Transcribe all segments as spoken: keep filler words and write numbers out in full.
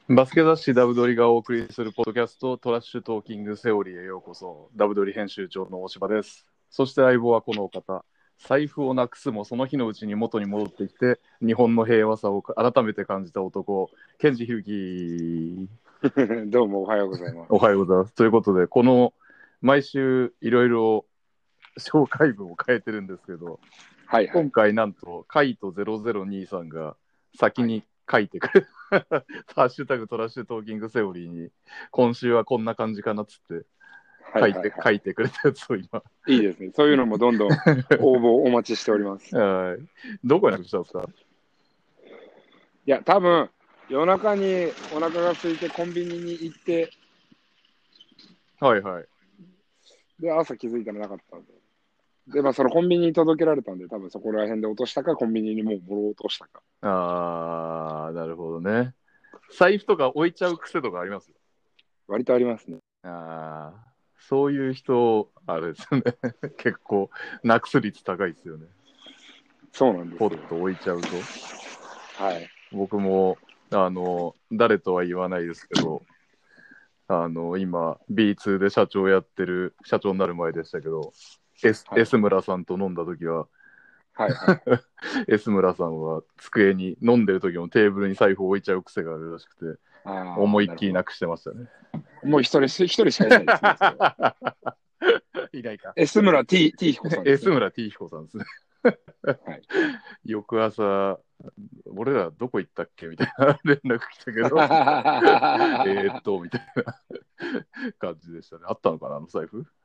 バスケ雑誌ダブドリがお送りするポッドキャストトラッシュトーキングセオリーへようこそ。ダブドリ編集長の大柴です。そして相棒はこのお方。財布をなくすもその日のうちに元に戻ってきて日本の平和さを改めて感じた男、ケンジヒルキ。 どうもおはようございます。 おはようございます。ということで、この毎週いろいろ紹介文を変えてるんですけど、 はいはい、 今回なんとカイトゼロゼロにさんが先に書いてくれ、はい、ハッシュタグトラッシュトーキングセオリーに今週はこんな感じかなっつって書いて、はいはいはい、書いてくれたやつを今いいですね。そういうのもどんどん応募お待ちしております。 はい。どこになくしたんですか？ いや、多分夜中にお腹が空いてコンビニに行って、 はいはい。 で朝気づいたらなかったんで、でまあそのコンビニに届けられたんで、多分そこら辺で落としたかコンビニにもうもろ落としたか。 あー、なるほどね。財布とか置いちゃう癖とかあります？ 割とありますね。 あー、そういう人あれですよね。結構なくす率高いですよね。 そうなんですよ。 ポッと置いちゃうと。 はい。僕もあの誰とは言わないですけど、あの今 ビーツー で社長やってる、社長になる前でしたけど、S、はい、S 村さんと飲んだ時は、はいはい、S 村さんは机に飲んでる時もテーブルに財布を置いちゃう癖があるらしくて、思いっきりなくしてましたね。 もう一人一人しかいないですね。 いないか。 S 村 T, T 彦さんです、ね。 S 村 T 彦さんですね。はい、翌朝、俺らどこ行ったっけみたいな連絡来たけど、えーっと、みたいな感じでしたね。あったのかな、あの財布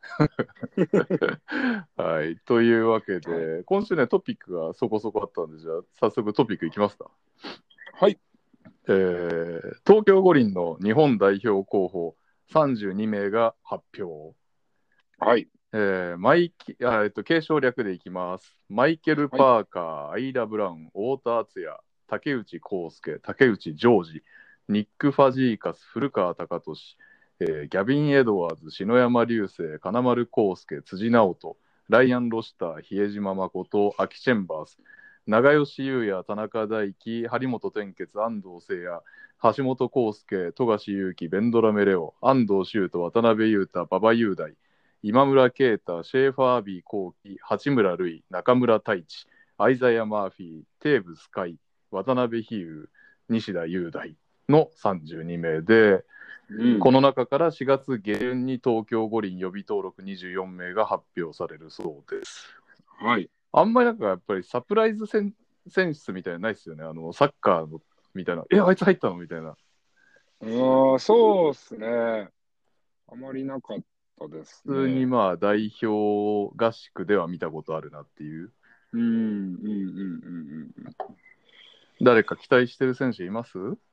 はい。というわけで、はい、今週ね、トピックがそこそこあったんで、じゃあ、早速トピックいきますか。 はい。 えー、東京五輪の日本代表候補さんじゅうにめいが発表。 はい。 えー、マイキあ、えっと、継承略でいきます。マイケル・パーカー、はい、アイダ・ブラウン、太田敦也、竹内康介、竹内ジョージ、ニック・ファジーカス、古川貴俊、えー、ギャビン・エドワーズ、篠山竜星、金丸康介、辻直人、ライアン・ロシター、比江島誠、アキ・チェンバース、長吉優也、田中大輝、張本天傑、安藤聖也、橋本康介、富樫勇樹、ベンドラメレオ、安藤修斗、渡辺裕太、馬場雄大、今村啓太、シェーファービー後期、八村塁、中村太一、アイザヤ・マーフィー、テーブス海、渡辺比喩、西田優大のさんじゅうにめいで、うん、この中からしがつ下旬に東京五輪予備登録にじゅうよんめいが発表されるそうです。 はい。 あんまりなんかやっぱりサプライズ選出みたいなのないですよね。あのサッカーのみたいな、え、あいつ入ったのみたいな。 ああ、そうっすね。あまりなかったですね。 普通にまあ代表合宿では見たことあるなっていう。 うんうんうんうんうん。 誰か期待してる選手います？ う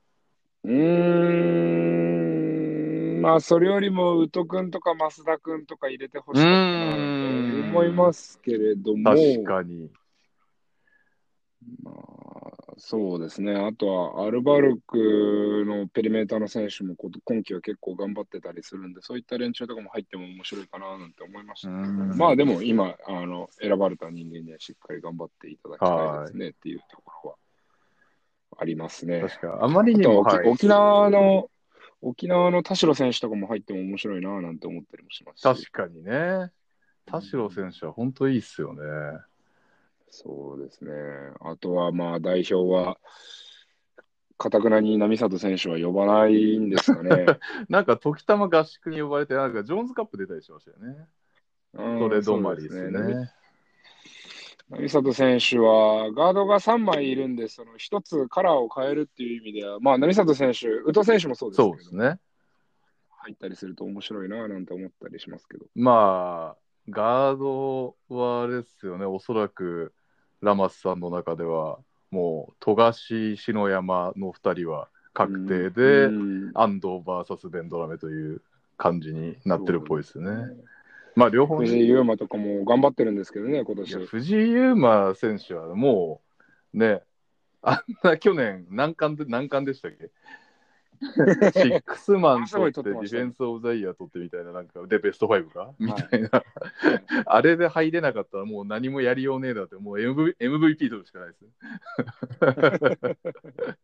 ーん、まあそれよりも宇都君とか増田君とか入れてほしかったなと思いますけれども。 確かに。 まあ、そうですね。あとはアルバルクのペリメーターの選手も今季は結構頑張ってたりするんで、そういった連中とかも入っても面白いかななんて思いましたけど、まあでも今あの選ばれた人間にはしっかり頑張っていただきたいですねっていうところはありますね。 確かあまりにも、 はい、沖縄の沖縄の田代選手とかも入っても面白いななんて思ったりもしますし。確かにね。田代選手は本当いいっすよね。 そうですね。あとはまあ代表はかたくなに並里選手は呼ばないんですかね。 なんか時たま合宿に呼ばれて、なんかジョーンズカップ出たりしましたよね。それ止まりですね。 並里選手はガードがさんまいいるんで、そのひとつカラーを変えるっていう意味では、まあ並里選手、宇都選手もそうですけど、 そうですね。 入ったりすると面白いななんて思ったりしますけど。 まあ、ガードはあれですよね、おそらくラマスさんの中では、もう富樫、篠山のふたりは確定で、安藤 ブイエス ベンドラメという感じになってるっぽいですよね。まあ両方、 藤井優馬とかも頑張ってるんですけどね、今年。 藤井優馬選手はもうね、あんな去年何冠で何冠でしたっけ？シックスマン取ってディフェンスオブザイヤー取ってみたいな、なんかでベストファイブかみたいな、はい、あれで入れなかったらもう何もやりようねえだって、もう エムブイピー 取るしかないです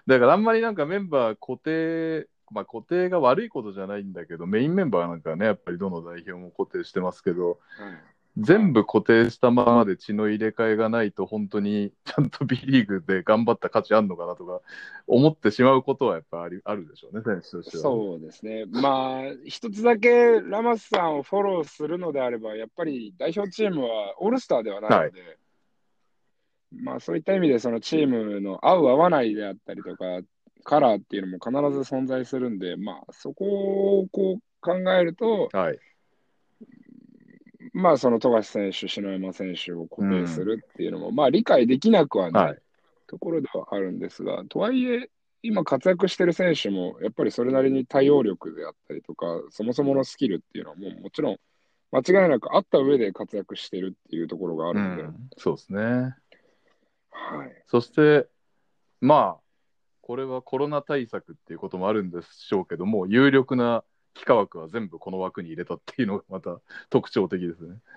だからあんまりなんかメンバー固定、まあ固定が悪いことじゃないんだけど、メインメンバーなんかね、やっぱりどの代表も固定してますけど、 はい、 全部固定したままで血の入れ替えがないと、本当にちゃんと B リーグで頑張った価値あるのかなとか思ってしまうことはやっぱありあるでしょうね、選手としては。 そうですね。まあ、一つだけラマスさんをフォローするのであれば、やっぱり代表チームはオールスターではないはい。 ので、まあそういった意味でそのチームの合う合わないであったりとか、カラーっていうのも必ず存在するんで、まあそこをこう考えると、 はい。 まあその富樫選手、篠山選手を固定すうん。 るっていうのも、まあ理解できなくはないはい。 ところではあるんですが、とはいえ、今活躍してる選手も、やっぱりそれなりに対応力であったりとか、そもそものスキルっていうのはもうもちろん間違いなくあった上で活躍してるっていうところがあるので、 うん。そうですね。 はい。 そして、まあ、これはコロナ対策っていうこともあるんでしょうけども、有力な幾何枠は全部この枠に入れたっていうのがまた特徴的ですね。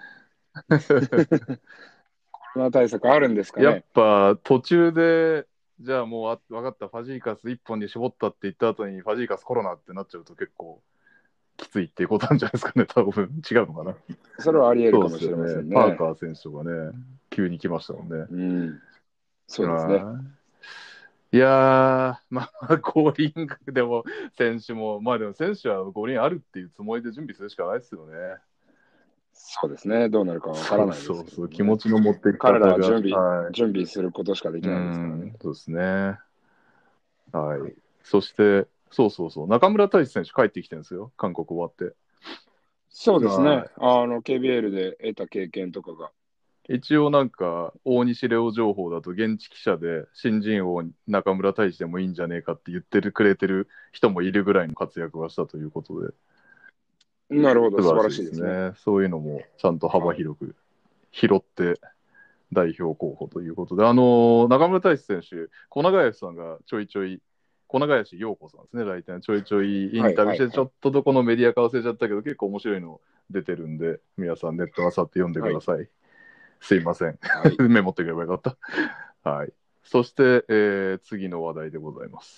コロナ対策あるんですかやっね。 ぱ途中で、じゃあもうあ分かった、ファジーカスいっぽんに絞ったって言った後に、ファジーカスコロナってなっちゃうと結構きついっていうことなんじゃないですかね、多分違うのかな。 それはあり得るそうかもしれませですよね。 んね。 パーカー選手とかね、急に来ましたもんね。 うん。そうですね。 はい、いやー、まあ、五輪でも選手も、まあでも選手は五輪あるっていうつもりで準備するしかないですよね。 そうですね。どうなるかわからそうないですそうそう、 けれどもね。 気持ちの持っていき彼ら方が、 は準備、 はい。 準備することしかでうきないですからね。 ん、そうですね。はい。そして、そうそうそう、中村太地選手帰ってきてるんですよ、韓国終わって。 そうですね。 はあの、ケービーエル で得た経験とかが。 い。一応なんか、大西レオ情報だと、現地記者で新人王中村太地でもいいんじゃねえかって言ってるくれてる人もいるぐらいの活躍はしたということで、 なるほど。素晴素晴らしいでらしいですね。 すね。そういうのもちゃんと幅はい。 広く拾って代表候補ということで、あのー中村太地選手、小永康さんがちょいちょい、小永康陽子さんですね、来店、ちょいちょいイはい、 ンタビューして、 はい、はい。 ちょっとどこのメディアか忘れちゃったけど、結構面白いの出てるんで、皆さんネットあさって読んでくはい、 ださい。すいません。 はい。 メモってくればよかった。はい。そして、えー次の話題でございます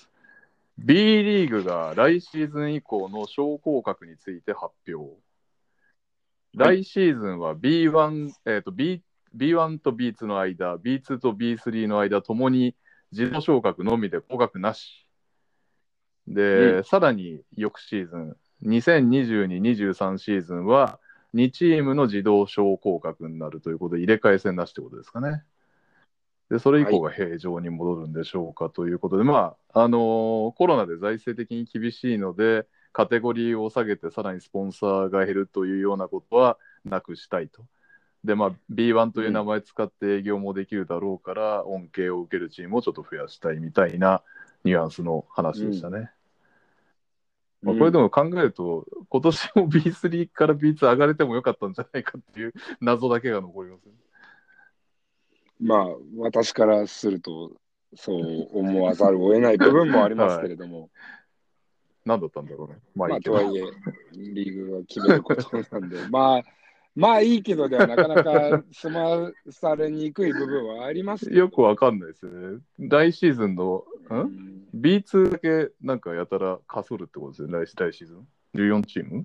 。B リーグが来シーズン以降の昇降格について発表。 はい。 来シーズンは ビーワン、えーと B、ビーワン と ビーツー の間、ビーツー と ビースリー の間ともに自動昇格のみで降格なし。で、 うん。 さらに翌シーズン、にせんにじゅうに、にじゅうさんシーズンはにチームの自動昇降格になるということで、入れ替え戦なしということですかね。で、それ以はい。 降が平常に戻るんでしょうかということで、まあ、あのーコロナで財政的に厳しいので、カテゴリーを下げて、さらにスポンサーが減るというようなことはなくしたいと。で、まあ、ビーワン という名うん。 前使って営業もできるだろうから、恩恵を受けるチームをちょっと増やしたいみたいなニュアンスの話うん。 でしたね。まあ、これでうん。 も考えると、今年も ビースリー から ビーツー 上がれてもよかったんじゃないかっていう謎だけが残ります、ね。 まあ、私からすると、そう思わざるを得ない部分もありますはい。 けれども、 何だったんだろうね。まあいまあ、 いけど。 とはいえ、リーグが決めることなんで、まあ、まあいいけどではなかなか済まされにくい部分はありますけれよくども。 わかんないですよね。来シーズンの、んうん、 ?ビーツー だけなんかやたらかそるってことですよね。来来シーズン。じゅうよんチーム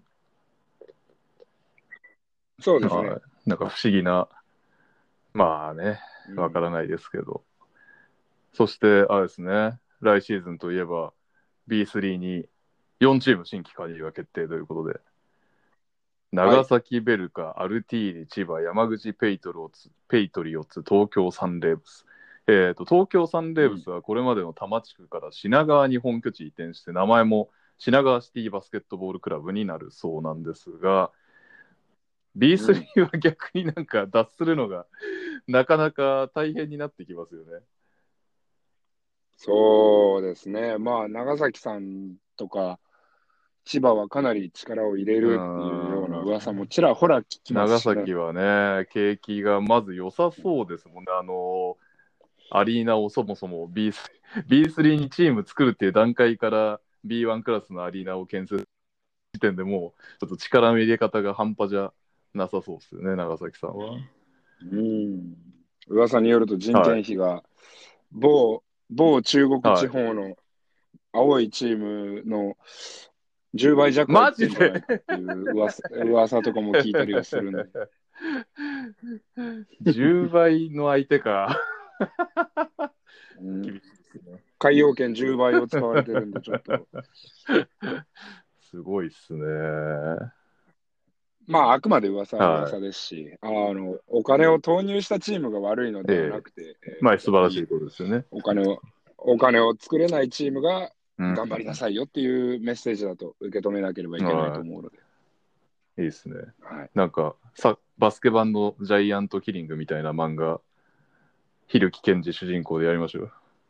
そうですね。 はい。なんか不思議な、まあね、 うん、 わからないですけど。そして、あれですね、来シーズンといえば ビースリー によんチーム新規加入が決定ということで、長はい。 崎ベルカ、アルティーリ、千葉、山口ペイトローツ、ペイトリオッツ、東京サンレーブス。えーと、東京サンレーブうん、 スはこれまでの多摩地区から品川に本拠地移転して、名前も品川シティバスケットボールクラブになるそうなんですが、 うん。 ビースリー は逆になんか脱するのがなかなか大変になってきますよね。 そうですね。まあ、長崎さんとか、千葉はかなり力を入れうるっていうようなーん。 噂もちらほら聞きますしね。 長崎はね、景気がまず良さそうですもんね。あの、アリーナをそもそも ビースリー、ビースリー にチーム作るっていう段階から ビーワン クラスのアリーナを建設時点でもうちょっと力の入れ方が半端じゃなさそうですよね、長崎さんは。 うん。噂によると人はい。 件費が某、某中国地はい。 方の青いチームのじゅうばい弱はマジいってんじゃないでかっていう噂、噂とかも聞いたりはするんで。 じゅうばいの相手か。 うん、 厳しいですね。 海洋圏じゅうばいを使われてるんで、ちょっと。 すごいっすね。 まあ、あくまで噂はは噂ですし、あの、お金を投入したチームが悪いのい。 ではええ、 なくて、えまあーやっぱり素晴らしいことですよね。 お金を、お金を作れないチームがうん。 頑張りなさいよっていうメッセージだと受け止めなければいけないとは思うので。 い。いいですね。 はい。 なんか、さ、バスケ版のジャイアントキリングみたいな漫画、蛭木健二主人公でやりましょう。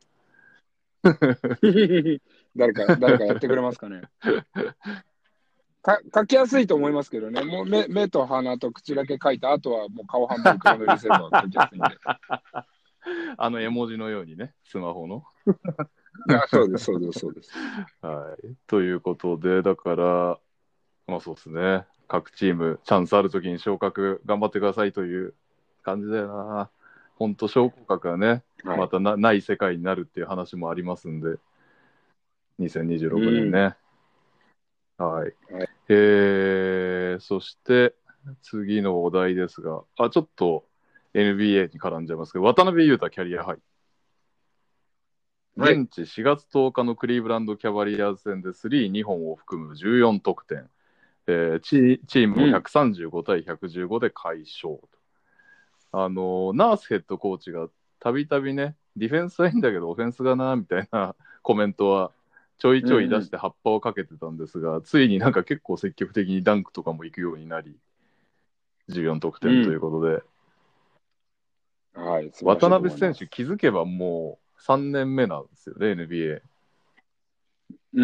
誰か、誰かやってくれますかね。か書きやすいと思いますけどね。もう目目と鼻と口だけ書いた後はもう顔半分黒塗りすれば書きやすいんで。 あの絵文字のようにね、スマホの。 いや、そうです、そうです、そうです。 はい。ということで、だから、まあそうですね。各チーム、チャンスあるときに昇格頑張ってくださいという感じだよな。本当昇格がね、 はい。 またなない世界になるっていう話もありますんで、にせんにじゅうろくねんうん。 ね。はい。 はい。 えー、そして次のお題ですが、あ、ちょっと エヌビーエー に絡んじゃいますけど、渡辺裕太キャリアハイ。 はい。 現地しがつとおかのクリーブランドキャバリアーズ戦でスリーにほんを含むじゅうよん得点。えーチ、チームもうん。 ひゃくさんじゅうごたいひゃくじゅうごで快勝。あのナースヘッドコーチがたびたびね、ディフェンスはいいんだけど、オフェンスがな、みたいなコメントはちょいちょい出して葉っぱをかけてたんですが、ついになんか結構積極的にダンクとかも行くようになり、じゅうよん得点ということで、 うん。はい。素晴らし渡いと辺選手思います。 気づけばもうさんねんめなんですよね、エヌビーエー。 うん。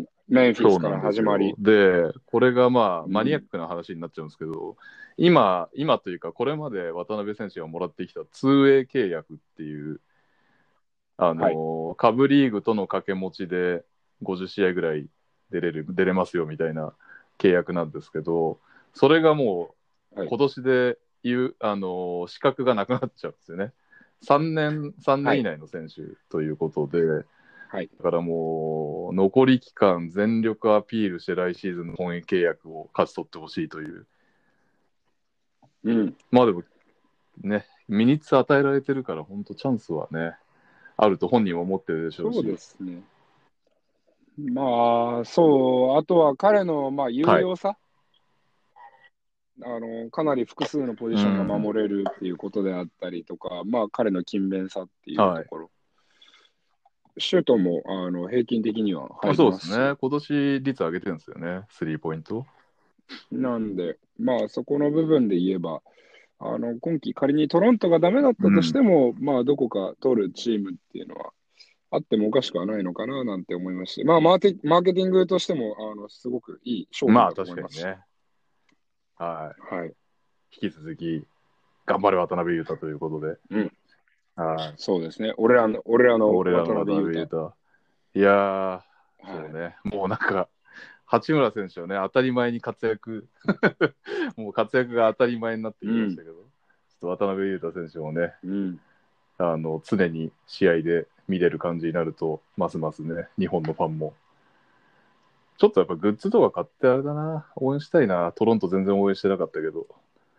メンフィそうなスからんですよ。 始まり。 で、これがまあマニアッうん。 クな話になっちゃうんですけど、今、今というかこれまで渡辺選手がもらってきた ツーウェイ 契約っていう、あはい。 の、下部リーグとの掛け持ちでごじゅっしあいぐらい出れる、出れますよみたいな契約なんですけど、それがもうはい。 今年でいう、あの、資格がなくなっちゃうんですよね。さんねん、3 はい。 年以内の選手ということで、 はい。 だからもう、残り期間全力アピールして来シーズンの本契約を勝ち取ってほしいという。 うん。 まあでもね、ミニッツ与えられてるから、本当チャンスはね、あると本人も思ってるでしょうそうでし。 すね。まあ、そう。あとは彼の、まあ、有はい。 用さ。あの、かなり複数のポジうションがん。 守れるっていうことであったりとか、まあ、彼の勤勉さっていうはい。 ところ。シュートも、あの、平均的には入りそうでますし。 すね。今年率上げてるんですよね。スリーポイント。 なんで、まあ、そこの部分で言えば、あの、今季仮にトロントがダメだったとしうん。 ても、まあ、どこか取るチームっていうのはあってもおかしくはないのかななんて思いますし、まあ、マーテ、マーケティングとしても、あの、すごくいい商品だとまあ確思いますし。 かにね。ははい。 い。引き続き、頑張れ渡辺裕太ということで。 うん。 はい。 そうですね。俺らの、俺らの俺らの渡辺裕太。 渡辺裕太。いやー、そはい。 うね。もうなんか、八村選手はね、当たり前に活躍、もう活躍が当たり前になってきうん。 ましたけど、ちょっと渡辺裕太選手もね、 うん。 あの常に試合で見れる感じになると、ますますね、日本のファンも。ちょっとやっぱグッズとか買ってあれだな、応援したいな。トロント全然応援してなかったけど。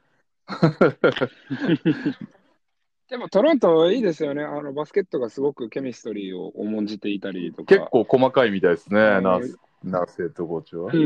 でもトロントいいですよね。あのバスケットがすごくケミストリーを重んじていたりと結か、 構細かいみたいですね、 あの、 ナース、ナースヘッドコーチは。 うん。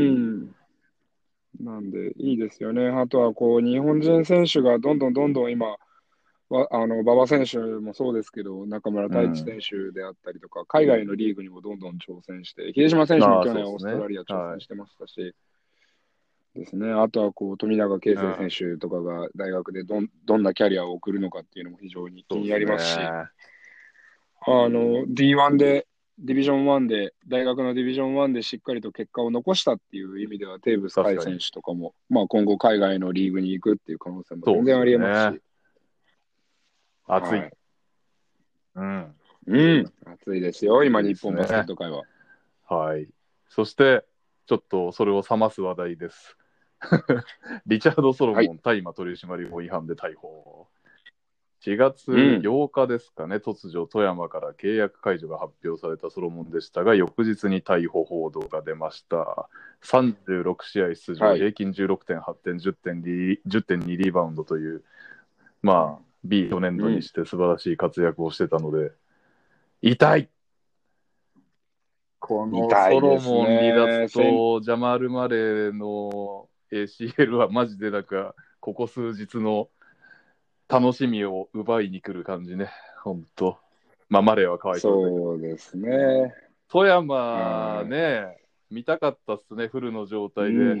なんでいいですよね。あとはこう日本人選手がどんどんどんどん今、わあの馬場選手もそうですけど、中村太地うん。 選手であったりとか、海外のリーグにもどんどん挑戦して、比江島選手もああ、 去年オーそうですね。 ストラリア挑はい。 戦してましたし、ですね。あとはこう富永啓生選うん。 手とかが大学でどん、どんなキャリアを送るのかっていうのも非常に気になそうですりますし、 ね。 あの、ディーワン で、ディビジョンワンで、大学のディビジョンワンでしっかりと結果を残したっていう意味では、テーブス確かに。 海選手とかも、まあ今後海外のリーグに行くっていう可能性もそうです全然ありよね。 えますし、 熱い。 はい。 うん。 うん、熱いですよ、今いいです日本バスケッね。 ト界は。 はい。そして、ちょっとそれを冷ます話題です。リチャード・ソロはい。 モン、大麻取締法違反で逮捕。 しがつうん。 ようかですかね、突如富山から契約解除が発表されたソロモンでしたが、翌日に逮捕報道が出ました。さんじゅうろく試合出場、 はい。 平均じゅうろくてんはち点、じゅってんに じゅってんにリバウンドという、まあ、B 去年度にして素晴らしい活躍をしてたので、痛いこのソロ痛いですモン離脱ね。せん、 とジャマール・マレーの エーシーエル はマジでなんか、ここ数日の楽しみを奪いに来る感じね、ほんと。まあ、マレーはかわいそうだけど。 そうですね。 富う山ん。 ね、見たかったっすね、フルの状態で。 うん。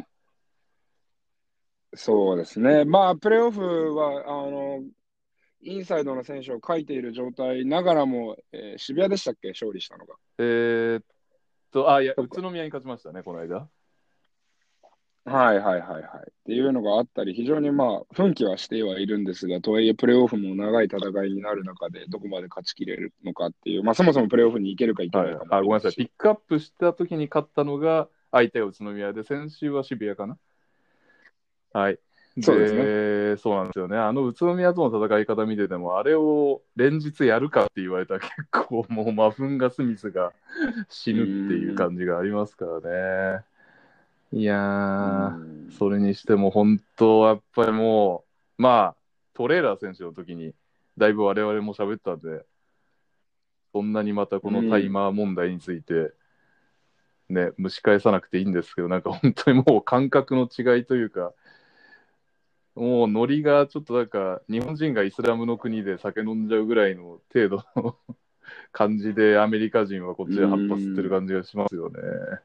そうですね。まあ、プレーオフは、あの、インサイドの選手を書いている状態ながらも、えー渋谷でしたっけ勝利したのが。 えーっと、あ、いや、宇そっか。 都宮に勝ちましたね、この間。 はいはいはいはい。っていうのがあったり、非常にまあ、奮起はしてはいるんですが、とはいえ、プレーオフも長い戦いになる中で、どこまで勝ちきれるのかっていう、まあ、そもそもプレーオフに行けるか行けはい。 ないかもああ、ごめんなさい。ピッりますし。 クアップした時に勝ったのが、相手が宇都宮で、先週は渋谷かな。はい。 そうですね。 で、そうなんですよね。あの宇都宮との戦い方見てても、あれを連日やるかって言われたら結構もうマフンガスミスが死うぬっていうーん。 感じがありますからね。いうーやー、 ん。 それにしても本当やっぱりもう、まあ、トレーラー選手の時にだいぶ我々も喋ったんで、そんなにまたこうのタイん。 マー問題についてね、蒸し返さなくていいんですけど、なんか本当にもう感覚の違いというか、もうノリがちょっとなんか、日本人がイスラムの国で酒飲んじゃうぐらいの程度の感じで、アメリカ人はこっうちで葉っぱ吸ってるーん。 感じがしますよね。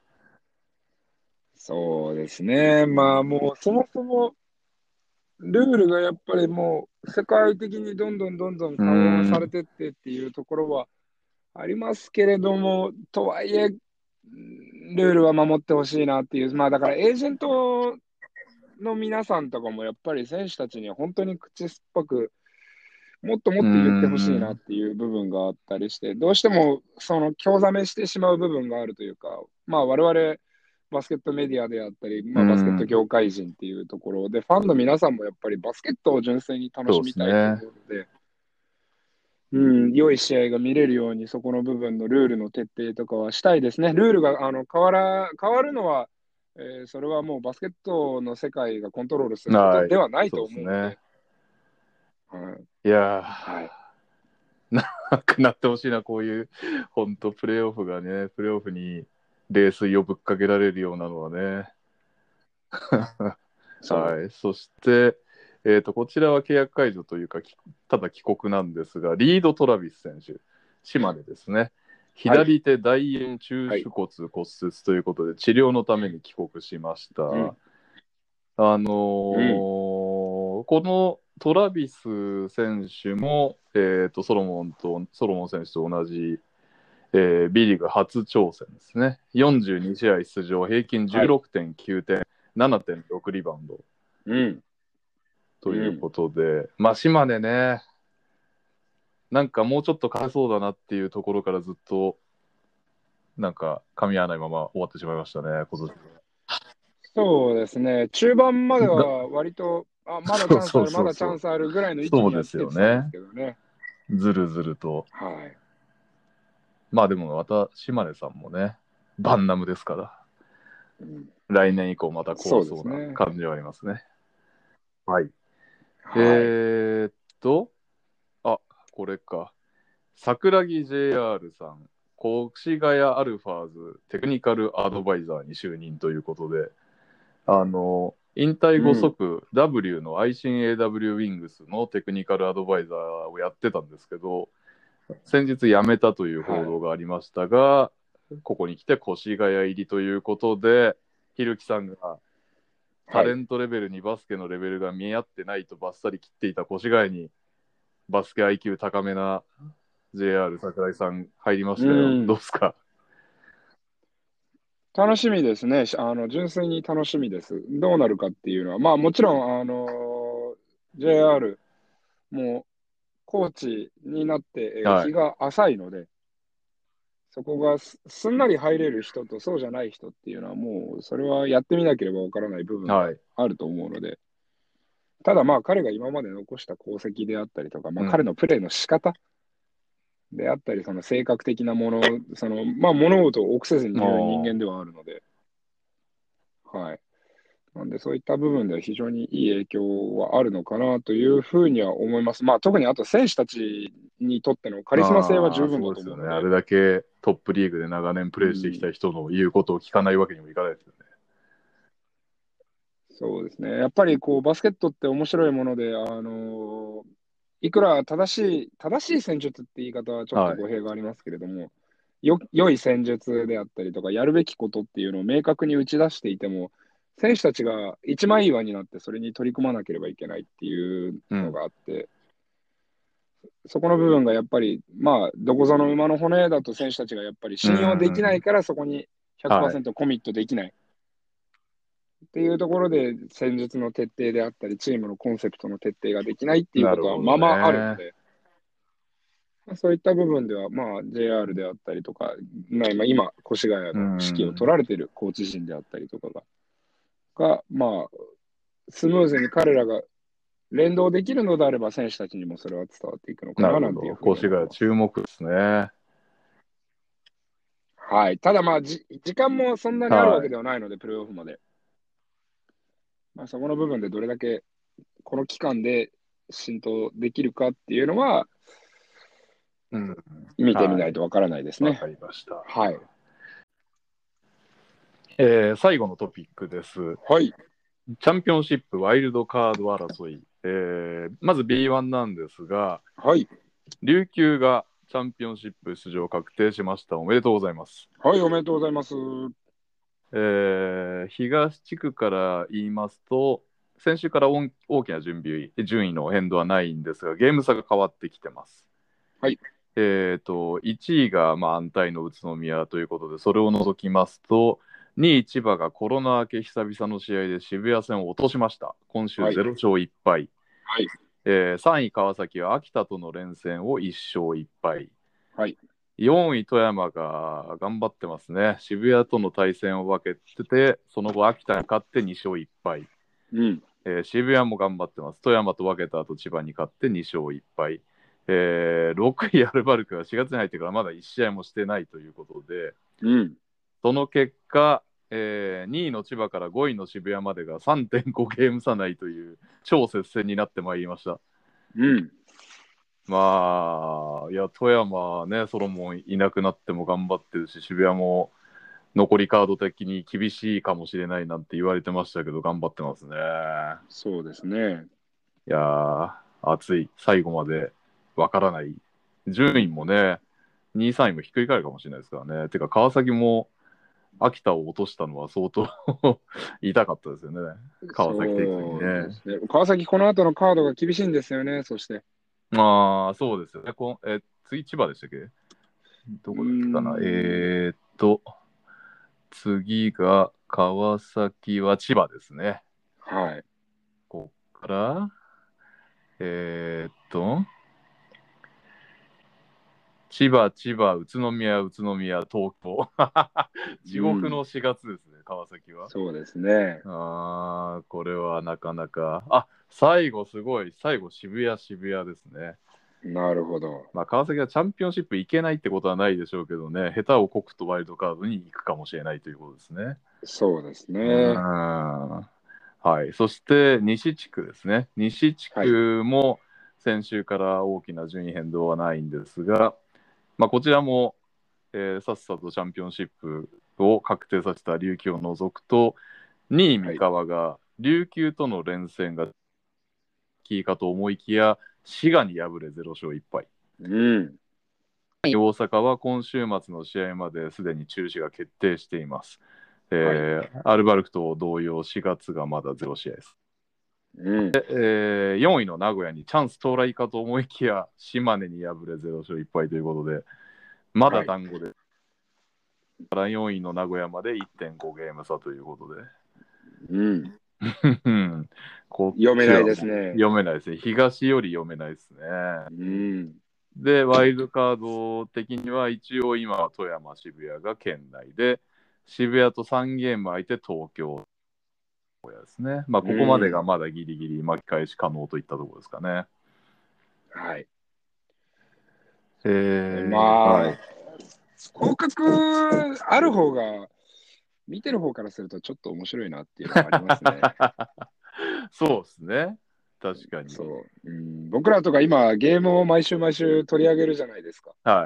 そうですね。まあもうそもそもルールがやっぱりもう世界的にどんどんどんどんうー緩和されん、 てってっていうところはありますけれども、とはいえ、ルールは守ってほしいなっていう、まあだからエージェントの皆さんとかもやっぱり選手たちには本当に口酸っぱく、もっともうーっと言ってほしいなっん、 ていう部分があったりして、どうしてもその興ざめしてしまう部分があるというか、まあ我々バスケットメディアであったり、 うまあバスケットーん、 業界人っていうところで、ファンの皆さんもやっぱりバスケットを純粋に楽そうでしみたいとすね。 思うので、うん、良い試合が見れるように、そこの部分のルールの徹底とかはしたいですね。ルールがあの変わら、変わるのは、えーそれはもうバスケットの世界がコントロールすることはい、 ではないとそうですね。 思うので、はい。 いやはい。 ー、なくなってほしいな、こういう、本当プレーオフがね、プレーオフに冷水をぶっかけられるようなのはね。 そはい。そして、えーと、こちらは契約解除というか、きただ帰国なんですが、リード・トラビス選手、島根ですね。 う。はい。 左手大円中はい。 手骨骨折ということで、治療のために帰国しました。 うん。 あのうん。 ーこのトラビス選手も、えーと、ソロモンと、ソロモン選手と同じ、えー B リーグ初挑戦ですね。よんじゅうに試合出場、平均はい。 じゅうろくてんきゅうてん、ななてんろくリバウンド。 うん。 というこうん。 とで、まあ、島根ね、なんかもうちょっと勝てそうだなっていうところからずっと、なんか噛み合わないまま終わってしまいましたね、今年。 そうですね。中盤までなは割と、あ、まだチそうそうャンスある、まそうそう。 だチャンスあるぐらいの位置にはつそうですけてたんですよね。 けどね。 ずるずると。 はい。 まあでもまた島根さんもね、バンナムですから、 うん、 来年以降また怖そうでそうなすね。 感じはありますね。はい。 はい。 えーっと、あ、これか。桜木 ジェイアール さん、越谷アルファーズテクニカルアドバイザーに就任ということで、あの、引退後うん。 即 W の アイシン エーダブリュー ウィングスのテクニカルアドバイザーをやってたんですけど、先日辞めたという報はい。 道がありましたが、ここに来て越谷入りということで、ひるきさんがタはい。 レントレベルにバスケのレベルが見合ってないとバッサリ切っていた越谷にバスケ アイキュー 高めな ジェイアール 桜井さん入りましうたよ。どうん。 ですか？ 楽しみですね。しあの、純粋に楽しみです。どうなるかっていうのは、まあもちろん、あの、ジェイアール もコーチになって、えーはい。 日が浅いので、そこがす、すんなり入れる人とそうじゃない人っていうのはもう、それはやってみなければわからない部分がはい。 あると思うので、 ただまあ彼が今まで残した功績であったりとか、まあ、彼のプレーの仕方であったり、その性格的なもの、そのまあ物事を臆せずにうん、 言える人間あではあるので、はい。なんでそういった部分では非常にいい影響はあるのかなというふうには思います。まあ特にあと選手たちにとってのカーリスマ性はあー、 十分だそうですよね。 と思うので、 あれだけトップリーグで長年プレーしてきうん、 た人の言うことを聞かないわけにもいかないですよね。 そうですね。やっぱりこうバスケットって面白いもので、あのいくら正しい、正しい戦術って言い方はちょっとはい。 語弊がありますけれども、よ、良い戦術であったりとか、やるべきことっていうのを明確に打ち出していても、選手たちが一枚岩になってそれに取り組まなければいけないっていうのうん。 があって、そこの部分がやっぱり、まあ、どこぞの馬の骨だと選手たちがやっぱりう信用できないん。 からそこにはい。 ひゃくパーセントコミットできないっていうところで戦術の徹底であったり、チームのコンセプトの徹底ができないっていうことはなるほどままあるのね。 で、まあそういった部分では、まあ、ジェイアール であったりとか、まあ、今、今越谷うの指揮を取ん。 られているコーチ陣であったりとかが、が、まあ、スムーズに彼らが連動できるのであれば、選手たちにもそれは伝わっていくのかな、 なるほど。 なんていうふうに越谷思ってます。 注目ですね。 はい。ただまあ、じ、時間もそんなにあるわけはい。 ではないので、プレーオフまで。まあ、そこの部分でどれだけ、この期間で浸透できるかっていうのは、 うん。 見てみはい。 ないとわからないですね。 わかりました。 はい。 えー最後のトピックです。 はい。 チャンピオンシップワイルドカード争い。えーまず ビーワン なんですが、 はい。 琉球がチャンピオンシップ出場確定しました。おめでとうございます。 はい、おめでとうございます。 えー東地区から言いますと、先週から大大きな準備順位の変動はないんですが、ゲーム差が変わってきてます。 はい。 えーと、いちいがまあ安泰の宇都宮ということで、それを除きますと、にい千葉がコロナ明け久々の試合で渋谷戦を落としました。今週はい。 ゼロ勝いっ敗。 はい。 えーさんい川崎は秋田との連戦をいっ勝いっ敗。 はい。 よんい富山が頑張ってますね。渋谷との対戦を分けてて、その後秋田に勝ってに勝いっ敗。 うん。 えー渋谷も頑張ってます。富山と分けた後千葉に勝ってに勝いっ敗。えーろくいアルバルクがしがつに入ってからまだいち試合もしてないということで、 うん。 その結果、えーにいの千葉からごいの渋谷までがさんてんごゲーム差ないという超接戦になってまいりました。 うん。 まあ、いや、富山ね、ソロモンいなくなっても頑張ってるし、渋谷も残りカード的に厳しいかもしれないなんて言われてましたけど、頑張ってますね。 そうですね。 いやー、熱い。最後までわからない。順位もね、にい、さんいもひっくり返るかもしれないですからね。てか、川崎も秋田を落としたのは相当痛かったですよね。川崎的にね。 そうですね。川崎、この後のカードが厳しいんですよね、そして。 まあ、そうですよね。こえ次、千葉でしたっけ？どうーこだっけかな。 ん。 えーっと、次が川崎は千葉ですね。 はい。 こっから、えーっと、千葉、千葉、宇都宮、宇都宮、東京。地うん。 獄のしがつですね、川崎は。 そうですね。 あー、これはなかなか。あ、最後すごい。最後渋谷、渋谷ですね。 なるほど。 まあ、川崎はチャンピオンシップ行けないってことはないでしょうけどね、下手をこくとワイルドカードに行くかもしれないということですね。 そうですうーね。 ん。はい。そして西地区ですね。西地はい。 区も先週から大きな順位変動はないんですが、まあ、こちらも、えーさっさとチャンピオンシップを確定させた琉球を除くと、にい三はい。 河が琉球との連戦がキーかと思いきや、滋賀に敗れゼロ勝いっ敗。 うん。 大阪は今週末の試合まですでに中止が決定しています。 はい。 えーアルバルクと同様しがつがまだゼロ試合です。 うん。 えーよんいの名古屋にチャンス到来かと思いきや島根に敗れゼロ勝いっ敗ということで、まだはい。 単語でからよんいの名古屋までいってんごゲーム差ということでうん。 こっ読めないちはもうですね。 読めないですね。東より読めないですね。 うん。 で、ワイルドカード的には一応今は富山、渋谷が県内で、渋谷とさんゲーム空いて東京。 ですね。まあ、ここまでがまだギリギリ巻き返し可能といったところですかね。 はい。 えー、 まあ、 はい、 広角ある方が、見てる方からするとちょっと面白いなっていうのはありますね。 そうですね。確かに。 そう、うん。僕らとか今、ゲームを毎週毎週取り上げるじゃないですか。 はい。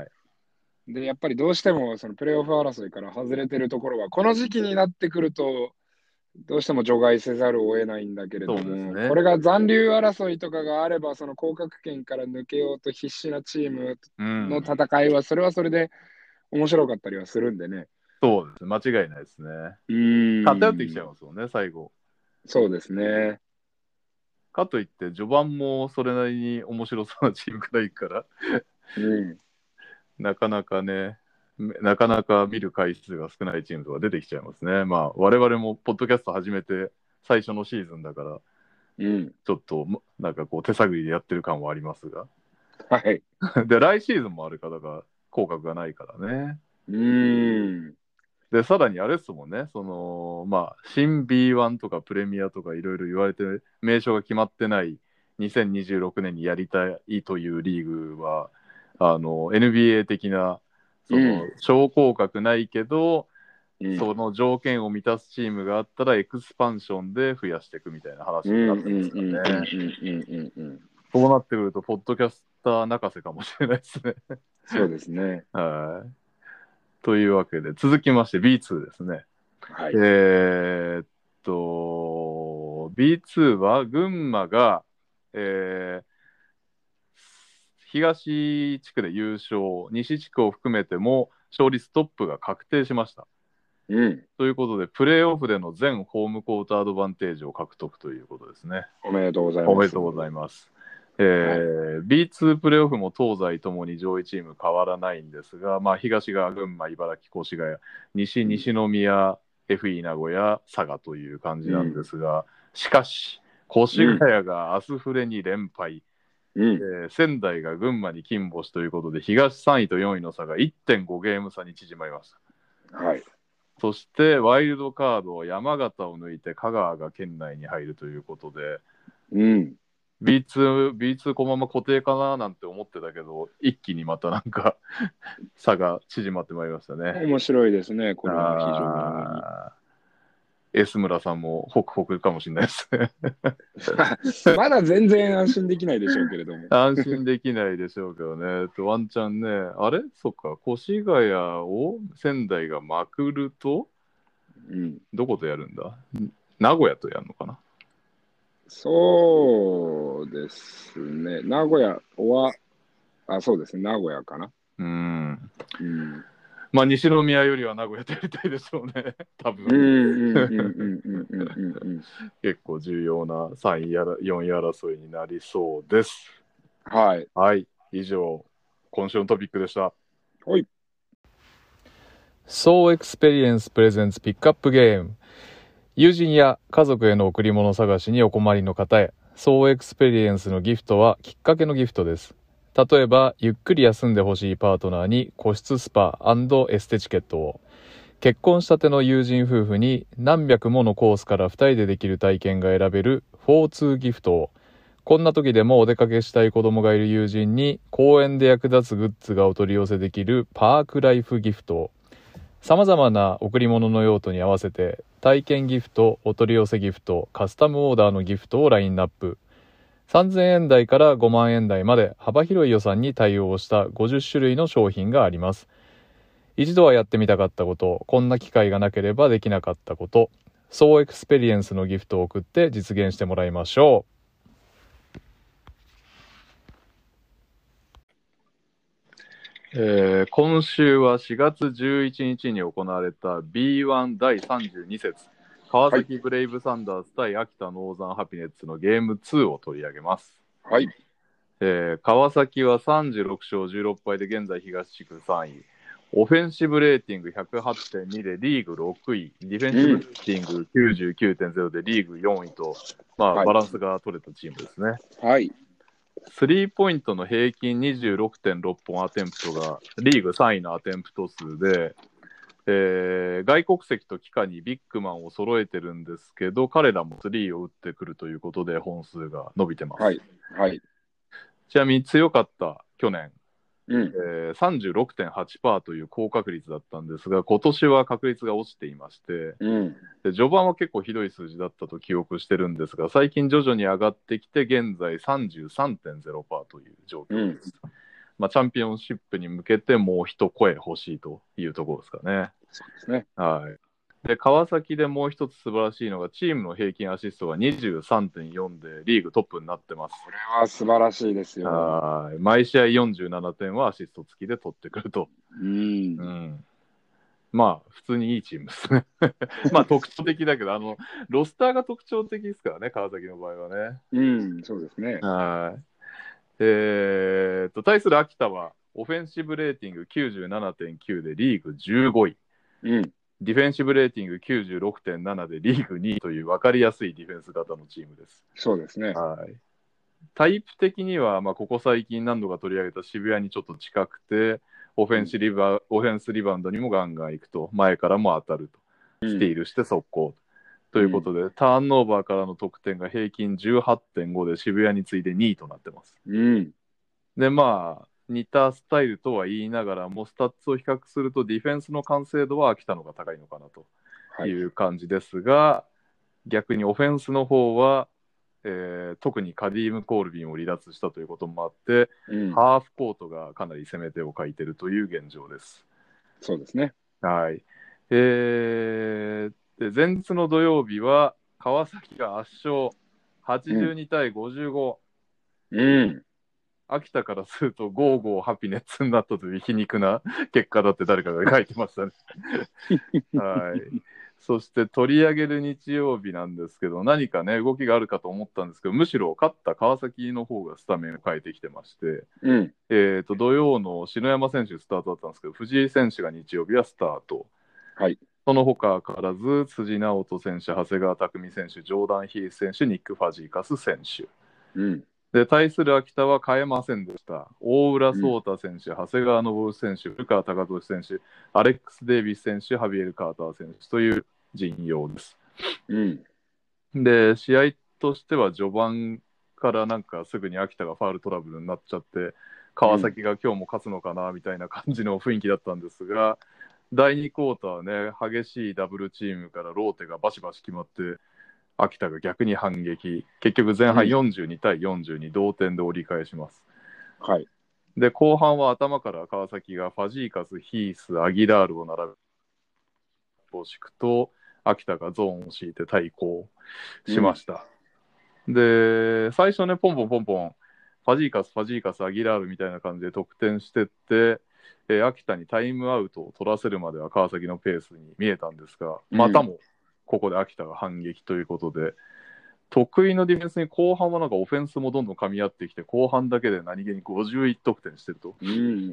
で、やっぱりどうしてもそのプレーオフ争いから外れてるところは、この時期になってくると、どうしても除外せざるを得ないんだけれども、 そうですね。 これが残留争いとかがあれば、その降格圏から抜けようと必死なチームの戦いは、それはそれで面白かったりはするんでね。 そうですね。間違いないですね。 うーん。 偏ってきちゃいますもんね、最後。 そうですね。 かといって、序盤もそれなりに面白そうなチームがいいから、 うん、 なかなかね、なかなか見る回数が少ないチームとか出てきちゃいますね。まあ、我々もポッドキャスト始めて最初のシーズンだから、 うん、 ちょっとなんかこう手探りでやってる感はありますが。 はい。 で、来シーズンもあるからが、降格がないからね。 うーん。 で、さらにあれですもんね、その、まあ、新 ビーワン とかプレミアとかいろいろ言われて、名称が決まってないにせんにじゅうろくねんにやりたいというリーグは、あの、エヌビーエー 的な、その、 うん昇降格ないけど、 うん、 その条件を満たすチームがあったら、エクスパンションで増やしていくみたいな話になってますからね。そうなってくると、ポッドキャスター泣かせかもしれないですね。 そうですね。 はい。というわけで、続きまして ビーツー ですね。 はい。 えーっと、ビーツー は群馬が、えー東地区で優勝、西地区を含めても勝率トップが確定しました。 うん。 ということで、プレーオフでの全ホームコートアドバンテージを獲得ということですね。 おめでとうございます。 おめでとうございます。えーはい、ビーツー プレーオフも東西ともに上位チーム変わらないんですが、まあ、東が群馬、茨城、越谷、西、西宮、うん、エフイー 名古屋、佐賀という感じなんですが、うん、しかし、越谷がアスフレに連敗、うんえー、仙台が群馬に金星ということで、東さんいとよんいの差が いってんご ゲーム差に縮まりました。 はい。 そしてワイルドカード山形を抜いて香川が県内に入るということで、 うん、 ビーツー、ビーツー このまま固定かななんて思ってたけど、一気にまたなんか差が縮まってまいりましたね。 面白いですね、これは非常に。 S 村さんもホクホクかもしれないですねまだ全然安心できないでしょうけれども。 安心できないでしょうけどね。ワンチャンね、あれそっか、越谷を仙台がまくると、うん、どことやるんだ名古屋とやるのかな。 そうですね。名古屋は、あ、そうですね。名古屋かな。 うん。うんまあ、西宮よりは名古屋でやりたいでしょうね、多分。結構重要なさんいやらよんい争いになりそうです。 はい。 はい。以上、今週のトピックでした。 はい。 So Experience Presents Pickup Game。友人や家族への贈り物探しにお困りの方へ、So Experienceのギフトはきっかけのギフトです。例えば、ゆっくり休んでほしいパートナーに個室スパ&エステチケットを。結婚したての友人夫婦に何百ものコースからふたりでできる体験が選べるフォーツーギフトを。こんな時でもお出かけしたい子供がいる友人に公園で役立つグッズがお取り寄せできるパークライフギフトを。様々な贈り物の用途に合わせて体験ギフト、お取り寄せギフト、カスタムオーダーのギフトをラインナップ。さんぜんえん台からごまんえん台まで幅広い予算に対応したごじゅっしゅるいの商品があります。一度はやってみたかったこと、こんな機会がなければできなかったこと、そうエクスペリエンスのギフトを送って実現してもらいましょう。えー、今週はしがつじゅういちにちに行われた ビーワン だいさんじゅうに節川崎ブレイブサンダース対秋田ノーザンハピネッツのゲームツーを取り上げます。 はい。 えー、川崎はさんじゅうろくしょうじゅうろっぱいで現在東地区さんい。オフェンシブレーティング ひゃくはちてんに でリーグろくい。ディフェンシブレーティング きゅうじゅうきゅうてんゼロ でリーグよんいと、まあ、はい、バランスが取れたチームですね。 はい。 スリーポイントの平均 にじゅうろくてんろっぽんアテンプトがリーグさんいのアテンプト数で、 えー外国籍と期間にビッグマンを揃えてるんですけど、彼らもスリーを打ってくるということで本数が伸びてます。 はい。はい。 ちなみに強かった去年、 うん。 えー、さんじゅうろくてんはちパーセント という高確率だったんですが、今年は確率が落ちていまして、 うん。 で序盤は結構ひどい数字だったと記憶してるんですが、最近徐々に上がってきて、現在 さんじゅうさんてんゼロパーセント という状況です。うん、まあ、チャンピオンシップに向けてもう一声欲しいというところですかね。 そうですね。 はい。で、川崎でもう一つ素晴らしいのが、チームの平均アシストが にじゅうさんてんよん でリーグトップになってます。 これは素晴らしいですよ。 はい。毎試合よんじゅうななてんはアシスト付きで取ってくると。 うん。 うん、まあ、普通にいいチームですね。まあ、特徴的だけど、あの、ロスターが特徴的ですからね、川崎の場合はね。 うん、そうですね。 はい。えーっと、対する秋田は、オフェンシブレーティング きゅうじゅうななてんきゅう でリーグじゅうごい。 うん。 ディフェンシブレーティング きゅうじゅうろくてんなな でリーグにいという分かりやすいディフェンス型のチームです。 そうですね。 はい。タイプ的には、まあ、ここ最近何度か取り上げた渋谷にちょっと近くて、オフェンスリバ、うん、オフェンスリバウンドにもガンガン行くと、前からも当たると、スティールして速攻ということで、うん、ターンオーバーからの得点が平均 じゅうはってんご で渋谷に次いでにいとなってます。 うん、 で、まあ、似たスタイルとは言いながらも、スタッツを比較するとディフェンスの完成度は秋田の方が高いのかなという感じですが、はい、逆にオフェンスの方は、えー、特にカディーム・コールビンを離脱したということもあって、うん、ハーフコートがかなり攻め手を欠いているという現状です。 そうですね。 はい。えー、で前日の土曜日は川崎が圧勝はちじゅうにたいごじゅうご。 うん。 秋田からするとゴーゴーハピネッツになったという皮肉な結果だって誰かが書いてましたね。はい。そして取り上げる日曜日なんですけど、何かね、動きがあるかと思ったんですけど、むしろ勝った川崎の方がスタメンを変えてきてまして、 うん、 えーと、土曜の篠山選手スタートだったんですけど、藤井選手が日曜日はスタート。 はい。 その他変わらず、辻直人選手、長谷川匠選手、ジョーダン・ヒース選手、ニック・ファジーカス選手。 うん、 で、対する秋田は変えませんでした。大浦颯太選手、うん、長谷川信選手、古川貴俊選手、アレックス・デイビス選手、ハビエル・カーター選手という陣容です。 うん、 で、試合としては序盤からなんかすぐに秋田がファウルトラブルになっちゃって、川崎が今日も勝つのかなみたいな感じの雰囲気だったんですが、だいにクォーターはね、激しいダブルチームからローテがバシバシ決まって、秋田が逆に反撃。結局前半よんじゅうにたいよんじゅうに、うん、同点で折り返します。 はい。 で、後半は頭から川崎がファジーカス、ヒース、アギラールを並べ、を敷くと、秋田がゾーンを敷いて対抗しました。うん、で、最初ね、ポンポンポンポン、ファジーカス、ファジーカス、アギラールみたいな感じで得点してって、えー、秋田にタイムアウトを取らせるまでは川崎のペースに見えたんですが、またもここで秋田が反撃ということで、得意のディフェンスに後半はなんかオフェンスもどんどん噛み合ってきて、後半だけで何気にごじゅういち得点してると、うん、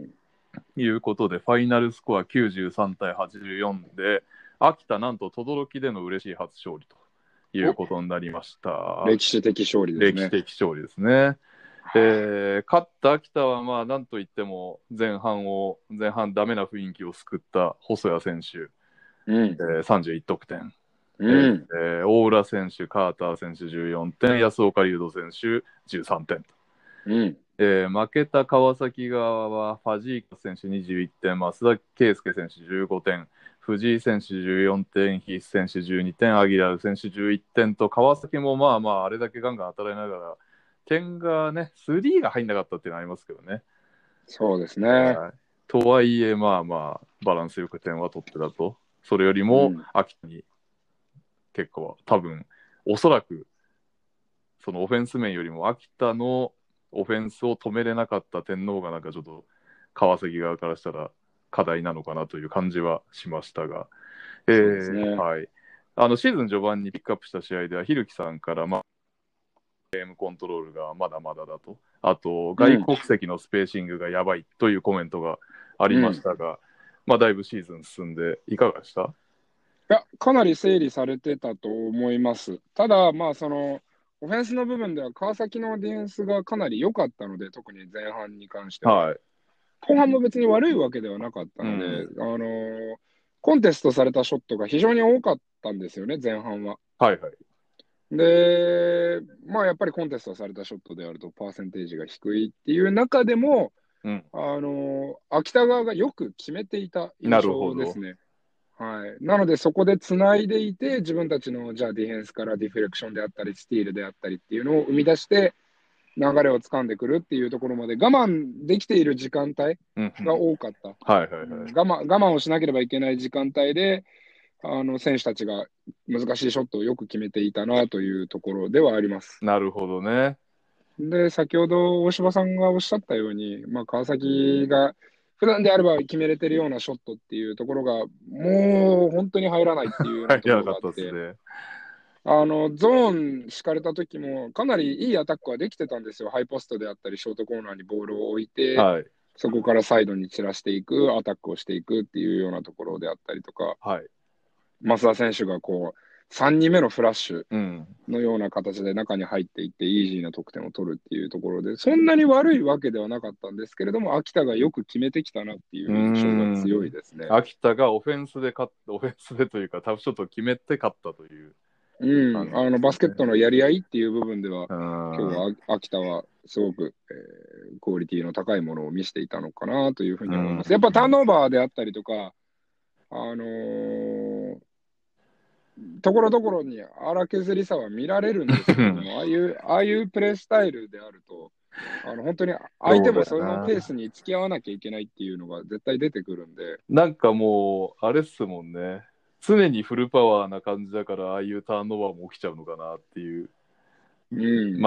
いうことで、ファイナルスコアきゅうじゅうさんたいはちじゅうよんで、秋田なんと轟での嬉しい初勝利ということになりました。 歴史的勝利ですね。 歴史的勝利ですね。えー、勝った秋田はまあなんといっても前半を前半ダメな雰囲気を救った細谷選手、うんえー、さんじゅういち得点、うんえー、大浦選手、カーター選手じゅうよんてん、安岡龍斗選手じゅうさんてんと、うんえー、負けた川崎側はファジーカ選手にじゅういってん、増田圭介選手じゅうごてん、藤井選手じゅうよんてん、ヒース選手じゅうにてん、アギラル選手じゅういってんと、川崎もまあまああれだけガンガン当たりながら点がね、スリーが入んなかったっていうのはありますけどね。 そうですね。 とはいえ、まあまあ、バランスよく点は取ってたと。それよりも、秋田に結構、多分、おそらく、そのオフェンス面よりも、秋田のオフェンスを止めれなかった点の方が、なんかちょっと、川崎側からしたら課題なのかなという感じはしましたが、えーねはい、あのシーズン序盤にピックアップした試合では、ひるきさんから、まあ、ゲームコントロールがまだまだだと、あと外国籍のスペーシングがやばいというコメントがありましたが、うんまあ、だいぶシーズン進んでいかがでした？いや、かなり整理されてたと思います。ただ、まあ、その、オフェンスの部分では川崎のディフェンスがかなり良かったので、特に前半に関しては。はい、後半も別に悪いわけではなかったので、うん、あのコンテストされたショットが非常に多かったんですよね、前半は。 はいはい。 で、まあやっぱりコンテストされたショットであるとパーセンテージが低いっていう中でも、 うん。 あの、秋田側がよく決めていたな印るほど。 象ですね。はい。なのでそこで繋いでいて、自分たちのじゃあディフェンスからディフレクションであったり、スティールであったりっていうのを生み出して、流れを掴んでくるっていうところまで我慢できている時間帯うんうん。 が多かった。 はいはいはい。 うん我慢、我慢をしなければいけない時間帯で、あの、選手たちが難しいショットをよく決めていたなというところではあります。 なるほどね。 で、先ほど大柴さんがおっしゃったように、まあ、川崎が普段であれば決めれてるようなショットっていうところが、もう本当に入らないっていうようなところ入らなかったがあって、 ですね。 あの、ゾーン敷かれた時も、かなりいいアタックはできてたんですよ。ハイポストであったり、ショートコーナーにボールを置いて、 はい。 そこからサイドに散らしていく、アタックをしていくっていうようなところであったりとか、 はい。 増田選手がこう、さんにんめのフラッシュうん。 のような形で中に入っていって、イージーな得点を取るっていうところで、そんなに悪いわけではなかったんですけれども、秋田がよく決めてきたなっていううー印象がん。 強いですね。 秋田がオフェンスで勝っオフェンスでというか、タフショットを決めて勝ったといううん、 感じですあのバスケッね。 トのやり合いっていう部分では、 うー今日ん。 は秋田はすごく、えークオリティの高いものを見せていたのかなというふううに思います。 ん。 やっぱターンオーバーであったりとか、あのーところどころに荒削りさは見られるんですけれども、ああいう、ああいうプレースタイルであると、あの本当に相手そうだよもそのペーな。 スに付き合わなきゃいけないっていうのが絶対出てくるんで、 なんかもう、あれっすもんね。常にフルパワーな感じだから、ああいうターンオーバーも起きちゃうのかなっていう。 うん、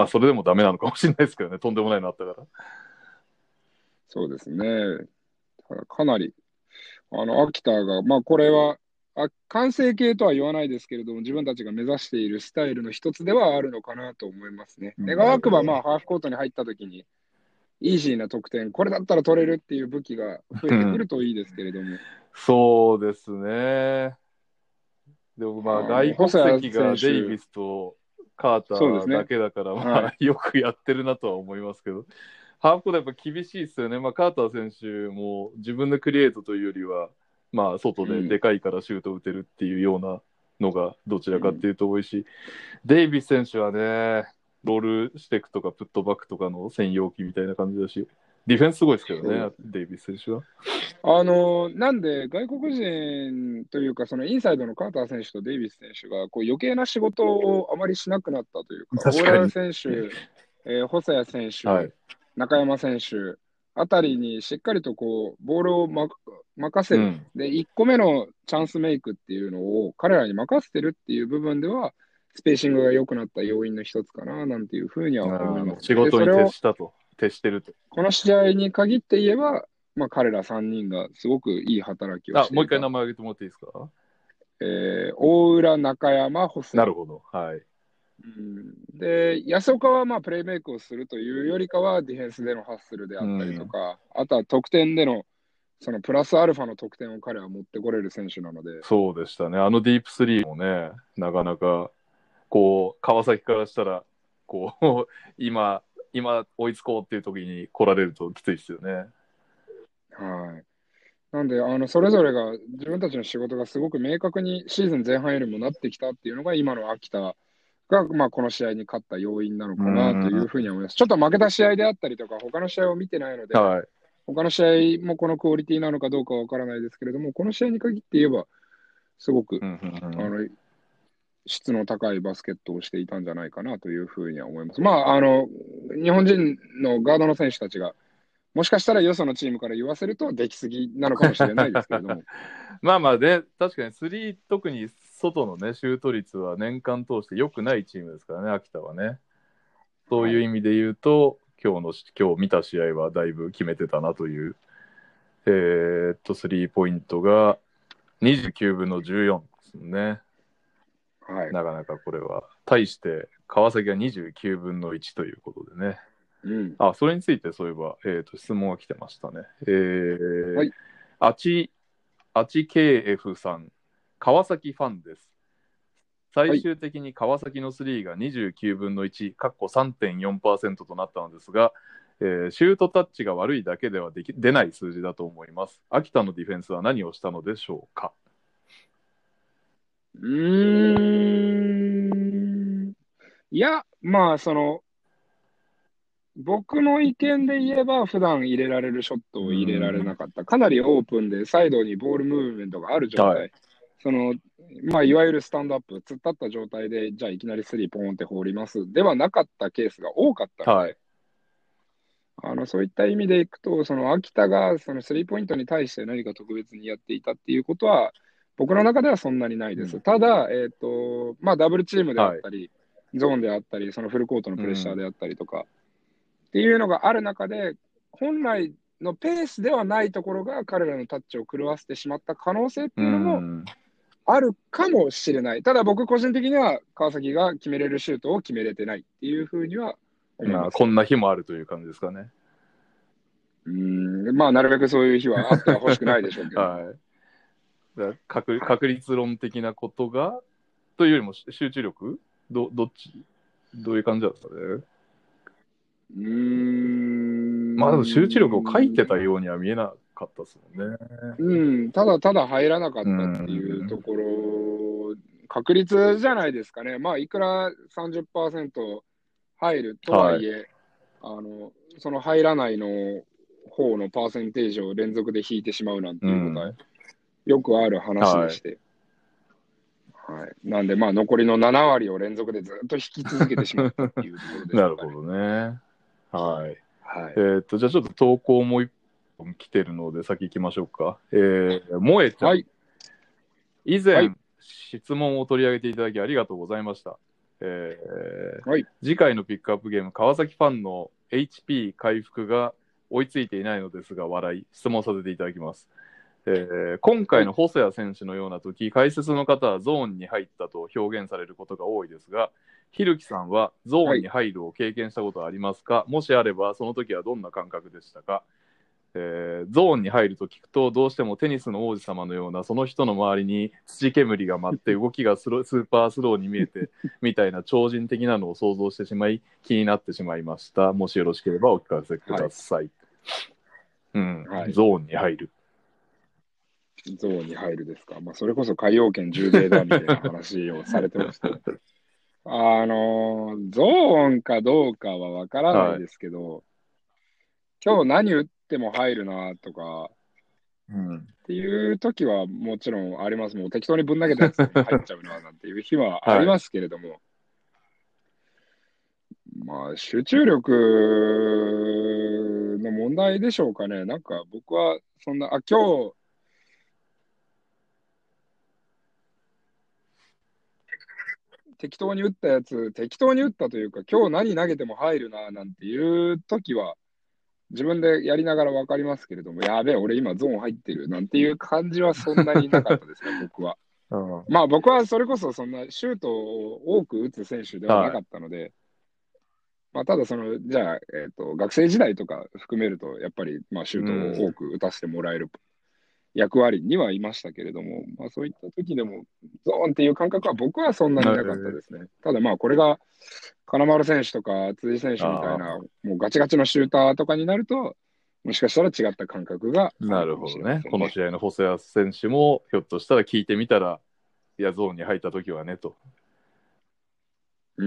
まあ、それでもダメなのかもしれないですけどね。とんでもないのあったから。 そうですね。ただかなり、あの、秋田が、まあこれは、あ、完成形とは言わないですけれども、自分たちが目指しているスタイルの一つではあるのかなと思いますね。願なるほど。 わくば、まあ、ハーフコートに入った時に、イージーな得点、これだったら取れるっていう武器が増えてくうん。 るといいですけれども、 そうですね。でもまあ、 あの、 外国細谷籍が選手、 デイビスとカーターだそうですね。 けだから、まはい。 あ、よくやってるなとは思いますけど、ハーフコートやっぱ厳しいですよね。まあ、カーター選手も自分のクリエイトというよりは、まあ、外ででうん。 かいからシュート打てるっていうようなのがどちらかっうん。 ていうと多いし、デイビス選手はね、ロールしていくとか、プットバックとかの専用機みたいな感じだし、ディフェンスすごいですけどね、 そうです。 デイビス選手は。 あの、なんで外国人というか、そのインサイドのカーター選手とデイビス選手がこう余計な仕事をあまりしなくなったというか、大浦確かに。 選手、えー細谷選手、 はい。 中山選手あたりにしっかりとこうボールを、ま、任せる。 うん。 で、いっこめのチャンスメイクっていうのを彼らに任せてるっていう部分では、スペーシングが良くなった要因の一つかな、なんていうふうには思いあのますね。で、 仕事に徹それをしたと、徹してると。 この試合に限って言えば、まあ、彼らさんにんがすごくいい働きをあ、もう一回していた。 名前挙げてもらっていいですか？ えー、大浦、中山、細谷。 なるほど。はい。 うん、で、安岡はまあプレーメイクをするというよりかは、ディフェンスでのハッスルであったりとうん。 か、あとは得点での、そのプラスアルファの得点を彼は持ってこれる選手なので、 そうでしたね。あのディープスリーもね、なかなか、こう、川崎からしたら、こう、今、今追いつこうっていう時に来られるときついですよね。 はい。なんで、あの、それぞれが自分たちの仕事がすごく明確にシーズン前半よりもなってきたっていうのが今の秋田が、まあ、この試合に勝った要因なのうかなというん。 ふうに思います。ちょっと負けた試合であったりとか、他の試合を見てないので、 はい。 他の試合もこのクオリティなのかどうかはわからないですけれども、この試合に限って言えば、すごく、 うんうんうん。 あの、質の高いバスケットをしていたんじゃないかなというふうには思います。まあ、あの、日本人のガードの選手たちが、もしかしたらよそのチームから言わせると、出来すぎなのかもしれないですけれども、 まあまあで、確かにスリー、特に外のね、シュート率は年間通して良くないチームですからね、秋田はね。そうはい。 いう意味で言うと、今日の、今日見た試合はだいぶ決めてたなという、えーっと、スリーポイントがにじゅうきゅうぶんのじゅうよんですね。 はい。 なかなかこれは。対して、川崎がにじゅうきゅうぶんのいちということでね。 うん。 あ、それについてそういえば、えーっと、質問が来てましたね。えー、 はい。 あち、あち ケーエフ さん、川崎ファンです。 はい。 最終的に川崎のスリーがにじゅうきゅうぶんのいち、かっこ さんてんよんパーセント となったのですが、えーシュートタッチが悪いだけではでき出ない数字だと思います。秋田のディフェンスは何をしたのでしょうか？ うーん。いや、まあ、その、僕の意見で言えば、普段入れられるショットうを入れられん。 なかった。かなりオープンで、サイドにボールムーブメントがある状はい。 態。その、まあ、いわゆるスタンドアップ、突っ立った状態で、じゃあいきなりスリーポンって放ります。ではなかったケースが多かったのはい。 で、あの、そういった意味でいくと、その秋田がそのスリーポイントに対して何か特別にやっていたっていうことは、僕の中ではそんなにないです。 うん。 ただ、えっと、まあ、ダブルチームであっはい。 たり、ゾーンであったり、そのフルコートのプレッシャーうん。 であったりとか、っていうのがある中で、本来のペースではないところが彼らのタッチを狂わせてしまった可能性っうていうのもん。 あるかもしれない。ただ僕個人的には川崎が決めれるシュートを決めれてないっていうふうには思いまあ、 ますね。 こんな日もあるという感じですかね。 うーん、まあなるべくそういう日はあっては欲しくないでしょうけれども。 はい。だ確、 はい。 確率論的なことが、というよりも集中力ど、どっちどういう感じだったね。 うーまあでも集中力を書いてん。 たようには見えなかったですもんね。 うん、ただただ入らなかっうたっていうとん。 ころ、確率じゃないですかね。まあいくらさんじゅっパーセント入るとははい。 いえ、あの、その入らないの方のパーセンテージを連続で引いてしまうなんていうことはうん。 よくある話ではい。 して。はい。なんで、まあ残りのなな割を連続でずっと引き続けてしまったっていうところでしょうかね。 なるほどね。はい。 はい。 えーっと、じゃあちょっと投稿もう一本来てるので先行きましょうか。えー、萌えちゃん。 はい。はい。 以前、質問を取り上げていただきありがとうございました。えーはい。 次回のピックアップゲーム、川崎ファンの エイチピー 回復が追いついていないのですが、笑い、質問させていただきます。えー今はい。 回の細谷選手のような時、解説の方はゾーンに入ったと表現されることが多いですが、ひるきさんはゾーはい。 ンに入るを経験したことはありますか？もしあれば、その時はどんな感覚でしたか？えーゾーンに入ると聞くと、どうしてもテニスの王子様のようなその人の周りに土煙が舞って動きがスロスーパースローに見えてみたいな超人的なのを想像してしまい気になってしまいました。もしよろしければお聞かせくはい。 ださい。うん、 はい。 ゾーンに入る。 ゾーンに入るですか。まあ、それこそ海洋圏じゅう米だみたいな話をされてましたね。あのーゾーンかどうかはわからないはい。 ですけど、今日何打っても入るなとかうん、 っていう時はもちろんあります。もう適当にぶん投げたやつでも入っちゃうななんていう日はありはい。 ますけれども、まあ、集中力の問題でしょうかね。なんか僕はそんな、あ、今日適当に打ったやつ、適当に打ったというか、今日何投げても入るななんていう時は、自分でやりながらわかりますけれども、やべえ、俺今ゾーン入ってるなんていう感じはそんなになかったですね、僕は。 うん、 まあ僕はそれこそそんなシュートを多く打つ選手ではなかはい。 ったので、まあただその、じゃあ、えっと、学生時代とか含めると、やっぱりまあシュートを多うん。 く打たせてもらえる役割にはいましたけれども、まあそういった時でも、ゾーンっていう感覚は僕はそんなえになかったー、 ですね。ただまあこれが、金丸選手とか辻選手みたいな、 ああ、 もうガチガチのシューターとかになると、もしかしたら違った感覚があなるかもしるほどね。 れませんね。 この試合の細谷選手も、ひょっとしたら聞いてみたら、いや、ゾーンに入った時はね、と。 うん。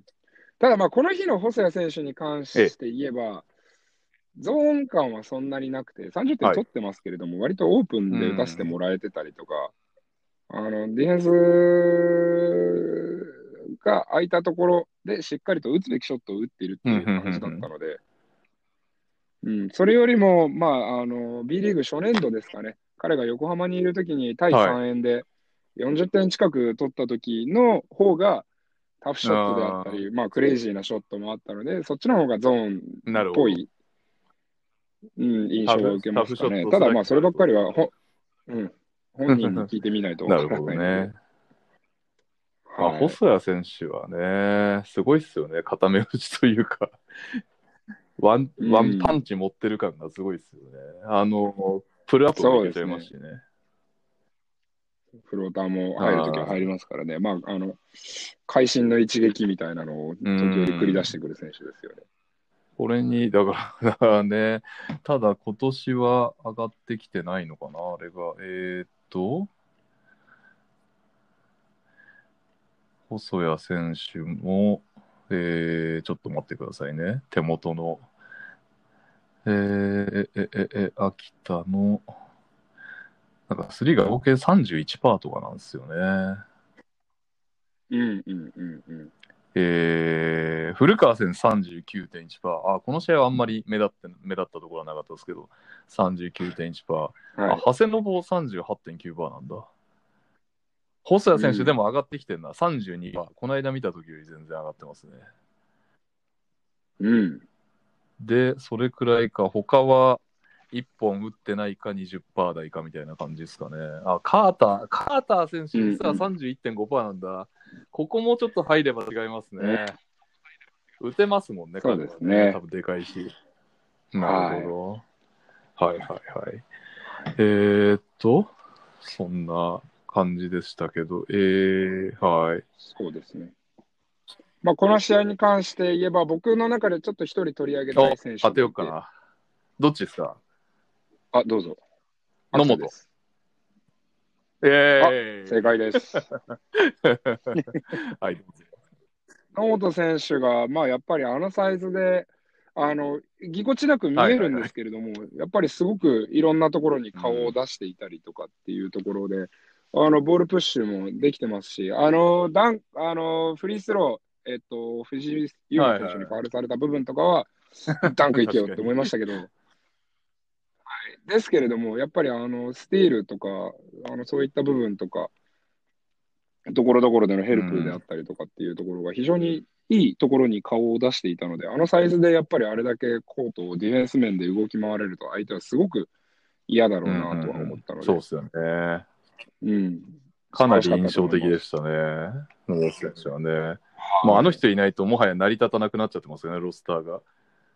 ただまあこの日の細谷選手に関ええ、 して言えば、ゾーン感はそんなになくて、さんじゅってんはい。 取ってますけれども、割とオープうンで打たせてん。 もらえてたりとか、あの、ディフェンスが空いたところでしっかりと打つべきショットを打っているっうん、うてん、 いう感じだっうん。 たので、うん、それよりも、まあ、あの、B リーグ初年度ですかね。彼が横浜にいるときに対はい。 さんえんでよんじゅってん近く取ったときの方がタフショットであったあり、まあ、クレイジーなショットもあったので、そっちの方がゾーンっあ、なるほど。 ぽい、うん、印タフ、 象を受けタフショッますかね。 トすらただ、まあ、そればっか決まると。 りはほ、うん、本人に聞いてみないとわなるからほどね。 ないので、 まあ、 はい。 細谷選手はね、すごいっすよね。固め打ちというか、ワン、 うワンパん、 ンチ持ってる感がすごいっすよね。あの、プルアップもいけちゃいそうですね。 ますしね。 フローターも入るときは入りああ、 ますからね。まあ、あの、会心の一撃みたいなのをう時折繰り出しん。 てくる選手ですよね。 これに、だから、だからね、ただ今年は上がってきてないのかな、あれが。えーっと、 細谷選手も、えー、ちょっと待ってくださいね。手元の、えー、え、え、え、秋田の、なんかスリーが合計 さんじゅういちパーセント とかなんですよね。 うんうんうんうん。 えー、古川選手 さんじゅうきゅうてんいちパーセント。あ、この試合はあんまり目立って、目立ったところはなかったですけど、さんじゅうきゅうてんいちパーセント。あ、 はい。 長谷信 さんじゅうはちてんきゅうパーセント なんだ。細谷選手でうん。 も上がってきてるな。さんじゅうにパーセント。この間見た時より全然上がってますね。 うん。 で、それくらいか、他はいっぽん打ってないかにじゅっパーセント台かみたいな感じですかね。あ、カーター、カーター選手実はうんうん。 さんじゅういってんごパーセント なんだ。ここもちょっと入れば違いますね、 ね。打てますもんね、 そう彼はね。多ですね。 分でかいし。なるほはい。 ど。はいはいはい。 はい。 えーっと、そんな感じでしたけど、えー、はい。 そうですね。まあ、この試合に関して言えば、僕の中でちょっと一人取り上げたいお、 選当て手がいて、 ようかな。どっちですか？ あ、どうぞ。 野本。 秋田です。あ、 え正解です。 ーイはい、どうぞ。 野本選手が、まあ、やっぱりあのサイズで、あの、ぎこちなく見えるんではいはいはい。 すけれども、やっぱりすごくいろんなところに顔をうん。 出していたりとかっていうところで、あの、ボールプッシュもできてますし、あの、ダン、あの、フリースロー、えっと、藤井優馬選手にファはいはいはウルされた部分とかは、ダンクい。 いけよ確かに。 って思いましたけど、ですけれども、やっぱりあの、スティールとか、あの、そういった部分とか、ところどころでのヘルプであうん。 ったりとかっていうところが非常にいいところに顔を出していたので、あのサイズでやっぱりあれだけコートをディフェンス面で動き回れると相手はすごく嫌だろううんうんうなとは思っん。 たので、 そうっすよね。 うん、素かなり晴らしかったと印象的思います。 でしたね。野茂選手はね。もうあはい。 の人いないともはや成り立たなくなっちゃってますよね、ロスターが。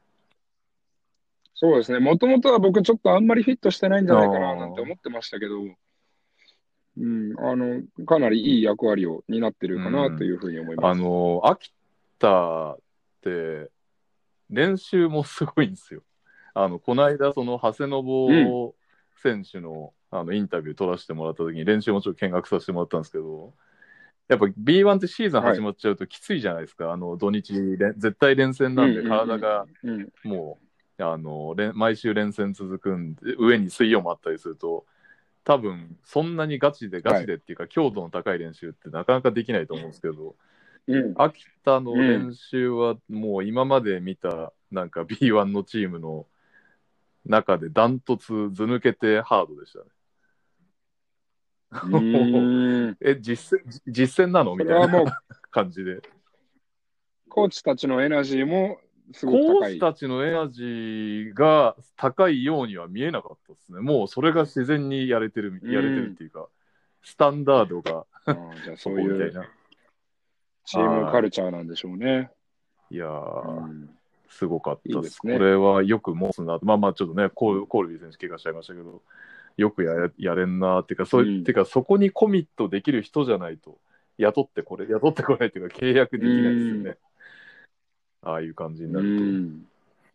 そうですね。もともとは僕ちょっとあんまりフィットしてないんじあゃないかななんて思っあ。 てましたけど、うん、あの、かなりいい役割を担ってるかなとうん。 いうふうに思いまあす。 の、秋田って練習もすごいんですよ。あの、この間、その長谷うん。 信選手の、あのインタビュー取らせてもらった時に練習もちょっと見学させてもらったんですけど、やっぱ ビーワン ってシーズンはい。 始まっちゃうときついじゃないですか。あの土日連絶対連戦うんなんで体がうんうん。うん。 もうあの連毎週連戦続くんで、上に水曜もあったりすると、多分そんなにガチでガはい。 チでっていうか強度の高い練習ってなかなかできないと思うんですけど、 うん。 秋田のうん。 練習はもう今まで見たなんか ビーワン のチームの中でダントツず抜けてハードでしたね。 うーん。 え、実践、実践なのみたいなそれはもう感じで。 コーチたちのエナジーもすごくコー高い。 チたちのエナジーが高いようには見えなかったですね。もうそれが自然にやれてる、 うやれてるっん。 ていうか、スタンダードがああ、じゃあそそういうこみたいな。 チームカはルチャーなんでしょうね。 い。いやー、 うん。 すごかったです。 いいですね。 これはよく持つな。まあまあちょっとね、コール、コールビー選手怪我しちゃいましたけど、よくやれ、やれんなっていうか、そういう、ってうん。 いうか、そこにコミットできる人じゃないと、雇ってこれ、雇ってこないっていうか、契約うできないですよん。 ね。ああいう感じにうなると。 ん。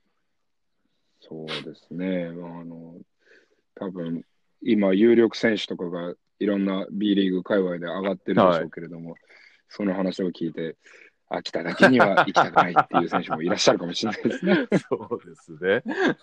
そうですね。あの、多分、今、有力選手とかがいろんな B リーグ界隈で上がってるでしょうはい。 けれども、その話を聞いて、秋田だけには行きたくないっていう選手もいらっしゃるかもしれないですね。 そうですね。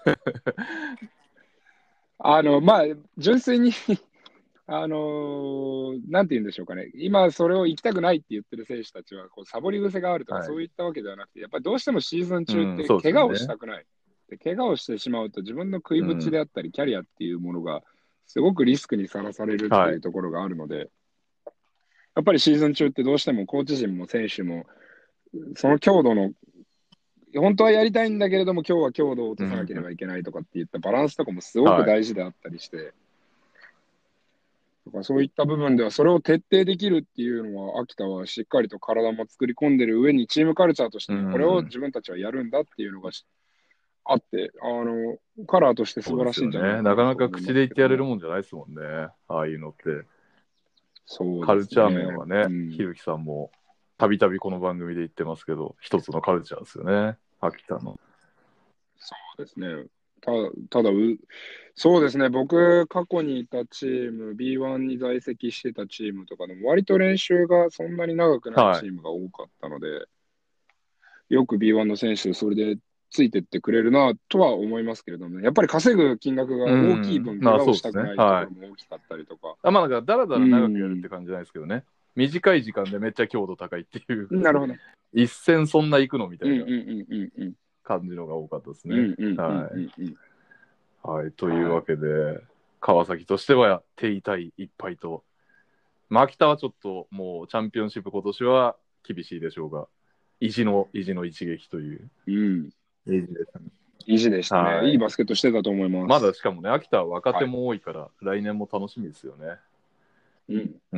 あの、まあ、純粋にあのーなんて言うんでしょうかね。今、それを行きたくないって言ってる選手たちは、こう、サボり癖があるとか、 はい。 そういったわけではなくて、やっぱりどうしてもシーズンうん、 中ってそうです怪我をしよね。 たくない。で、怪我をしてしまうと、自分の食いぶちでうん。 あったり、キャリアっていうものが、すごくリスクにさらされるってはい。 いうところがあるので、やっぱりシーズン中ってどうしてもコーチ陣も選手も、その強度の、本当はやりたいんだけれども、今日は強度を落うん。 とさなければいけないとかっていったバランスとかもすごくはい。 大事であったりして、とかそういった部分では、それを徹底できるっていうのは、秋田はしっかりと体も作り込んでる上に、チームカルチャーとしうても、これをん。 自分たちはやるんだっていうのがあって、あの、カラーとして素晴らそうですよね。 しいんじゃないかなかなかなと思い口で言ってやれるますけども。 もんじゃないですもんね。ああいうのって。 そうでカルチャーすね。 面はね、 うん。 ひるきさんもたびたびこの番組で言ってますけど、一つのカルチャーですよね。秋田の。 そうですね。 た、ただう、そうですね、僕、過去にいたチーム、ビーワン に在籍してたチームとかでも、割と練習がそんなに長くないはい。 チームが多かったので、よく ビーワン の選手、それでついてってくれるなとは思いますけれどもね、やっぱり稼ぐ金額がう大きいん。 分、 まあ怪我をそうですね。 したくないとこはい。 ろも大きかったりとか。 あ、まあ、だから、だらだうら長くやるってん、 感じじゃないですけどね。短い時間でめっちゃ強度高いっていう、 なるほど。 一戦そんな行くのみたいなうんうんうんうんうん。 感じのが多かったですね。 うんうんうんはうんうん。 い。はい。というわけで、川崎としては手痛い一敗と、まあ、秋田はちょっともうチャンピオンシップ今年は厳しいでしょうが、意地の、意地の一撃といううん。 意地ですね。 意地でしたね。 はい。 いいバスケットしてたと思いままだす。 しかもね、秋田は若手はい。 も多いから、来年も楽しみですよね。 うん。 うん。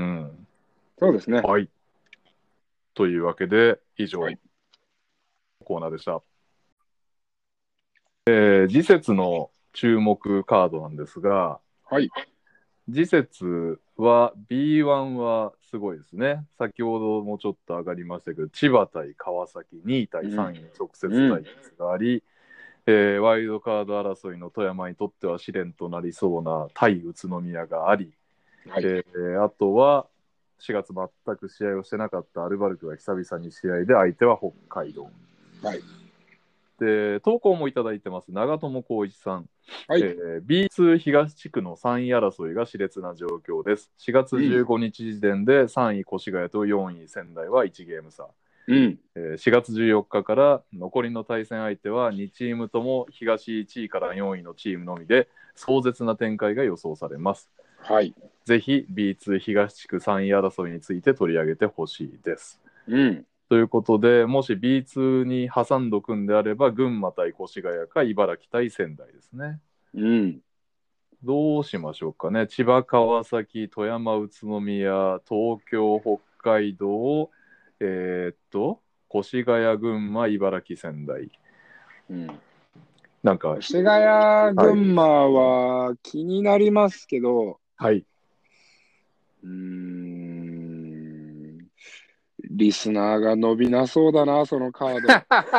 そうですね。 はい。というわけで、以上、 はい。 コーナーでした。えー次節の注目カードなんですが、 はい。 次節は ビーワン はすごいですね。先ほどもちょっと上がりましたけど、千葉対川崎、にい対さんいの直接対決があり、えーワイルドカード争いの富山にとっては試練となりそうな対宇都宮があり、 はい。 えーあとはしがつ全く試合をしてなかったアルバルクが久々に試合で、相手は北海道。 はい。 で、投稿もいただいてます。長友光一さん。 はい。 えー、ビーツー 東地区のさんい争いが熾烈な状況です。しがつじゅうごにち時点でさんい越谷とよんい仙台はいちゲーム差。 うん。 えーしがつじゅうよっかから残りの対戦相手はにチームとも東いちいからよんいのチームのみで壮絶な展開が予想されます。 はい。 ぜひ ビーツー 東地区さんい争いについて取り上げてほしいです。 うん。 ということで、もし ビーツー に挟んどくんであれば、群馬対越谷か茨城対仙台ですね。 うん。 どうしましょうかね。千葉、川崎、富山、宇都宮、東京、北海道、えーっと、越谷、群馬、茨城、仙台。 うん。 なんか、 越谷、群馬は気になりますけど、 はい。 うーん。リスナーが伸びなそうだな、そのカード。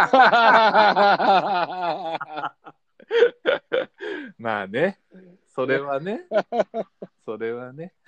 まあね、それはね、それはね。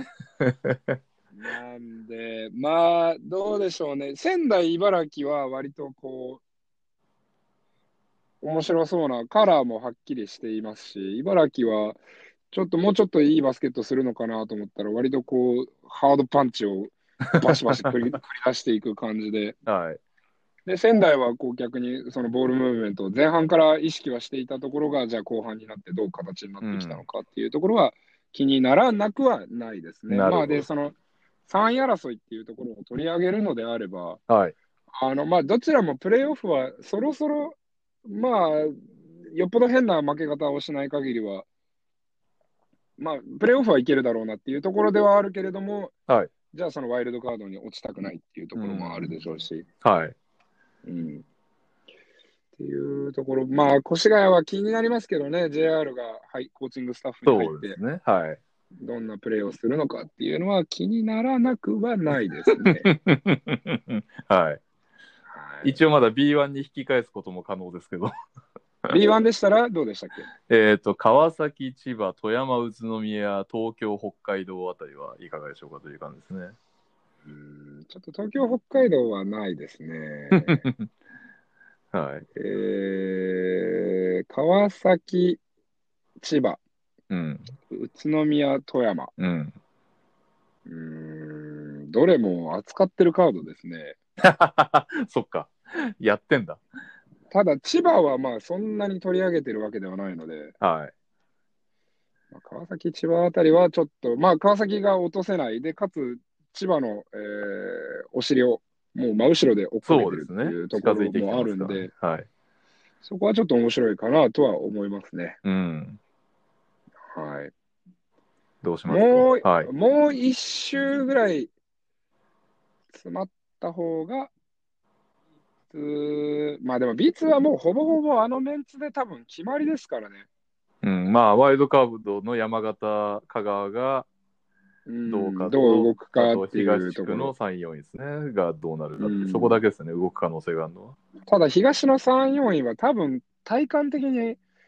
なんで、まあ、どうでしょうね。仙台、茨城は割とこう、面白そうな、カラーもはっきりしていますし、茨城は、ちょっともうちょっといいバスケットするのかなと思ったら、割とこう、ハードパンチをバシバシ繰り繰り出していく感じで。 はい。 で、仙台はこう逆にそのボールムーブメントを前半から意識はしていたところが、じゃあ後半になってどう形になってきたのかっていうところは気にならなくはないですね。まあ、で、 なるほど。 そのさんい争いっていうところを取り上げるのであれば、 はい。 あの、まあ、どちらもプレーオフはそろそろ、まあ、よっぽど変な負け方をしない限りは、まあ、プレーオフはいけるだろうなっていうところではあるけれども、 はい。 じゃあそのワイルドカードに落ちたくないっていうところもあるでうん。 しょうし、 はい。 うん。っていうところ、まあ、越谷は気になりますけどね、ジェイアール が、はい、コーチングスタッフに入って、 そうですね。はい。 どんなプレーをするのかっていうのは気にならなくはないですね。 はい。 はい、 一応まだ ビーワン に引き返すことも可能ですけど。 ビーワン でしたらどうでしたっけ？ えっと、川崎、千葉、富山、宇都宮、東京、北海道あたりはいかがでしょうかという感じですね。 うーん、ちょっと東京、北海道はないですね。 はい。 えー、川崎、千葉、 うん。 宇都宮、富山。 うん。 うーん、どれも扱ってるカードですね。 そっか。やってんだ。 ただ、千葉はまあそんなに取り上げてるわけではないので、 はい。 まあ川崎、千葉あたりはちょっと、まあ川崎が落とせないで、かつ千葉の、えーお尻をもう真後ろで追っかけてるってそうですね。 いうとこ近づいてきてろもあますからね。 るんで、 はい。 そこはちょっと面白いかなとは思いますね。 うん。 はい。 どうしますもう、 はい。 もう一周ぐらい詰まった方が、うーまあでも ビーツー はもうほぼほぼあのメンツで多分決まりですからね。 うん。まあ、ワイルドカードの山形、香川がうどうかん、どうと、 動くかあとってい東地区のうところ。 さんい、よんいですね。がどうなるかって、 うん、 そこだけですね。動く可能性があるのは。 ただ東のさん、よんいは多分体感的に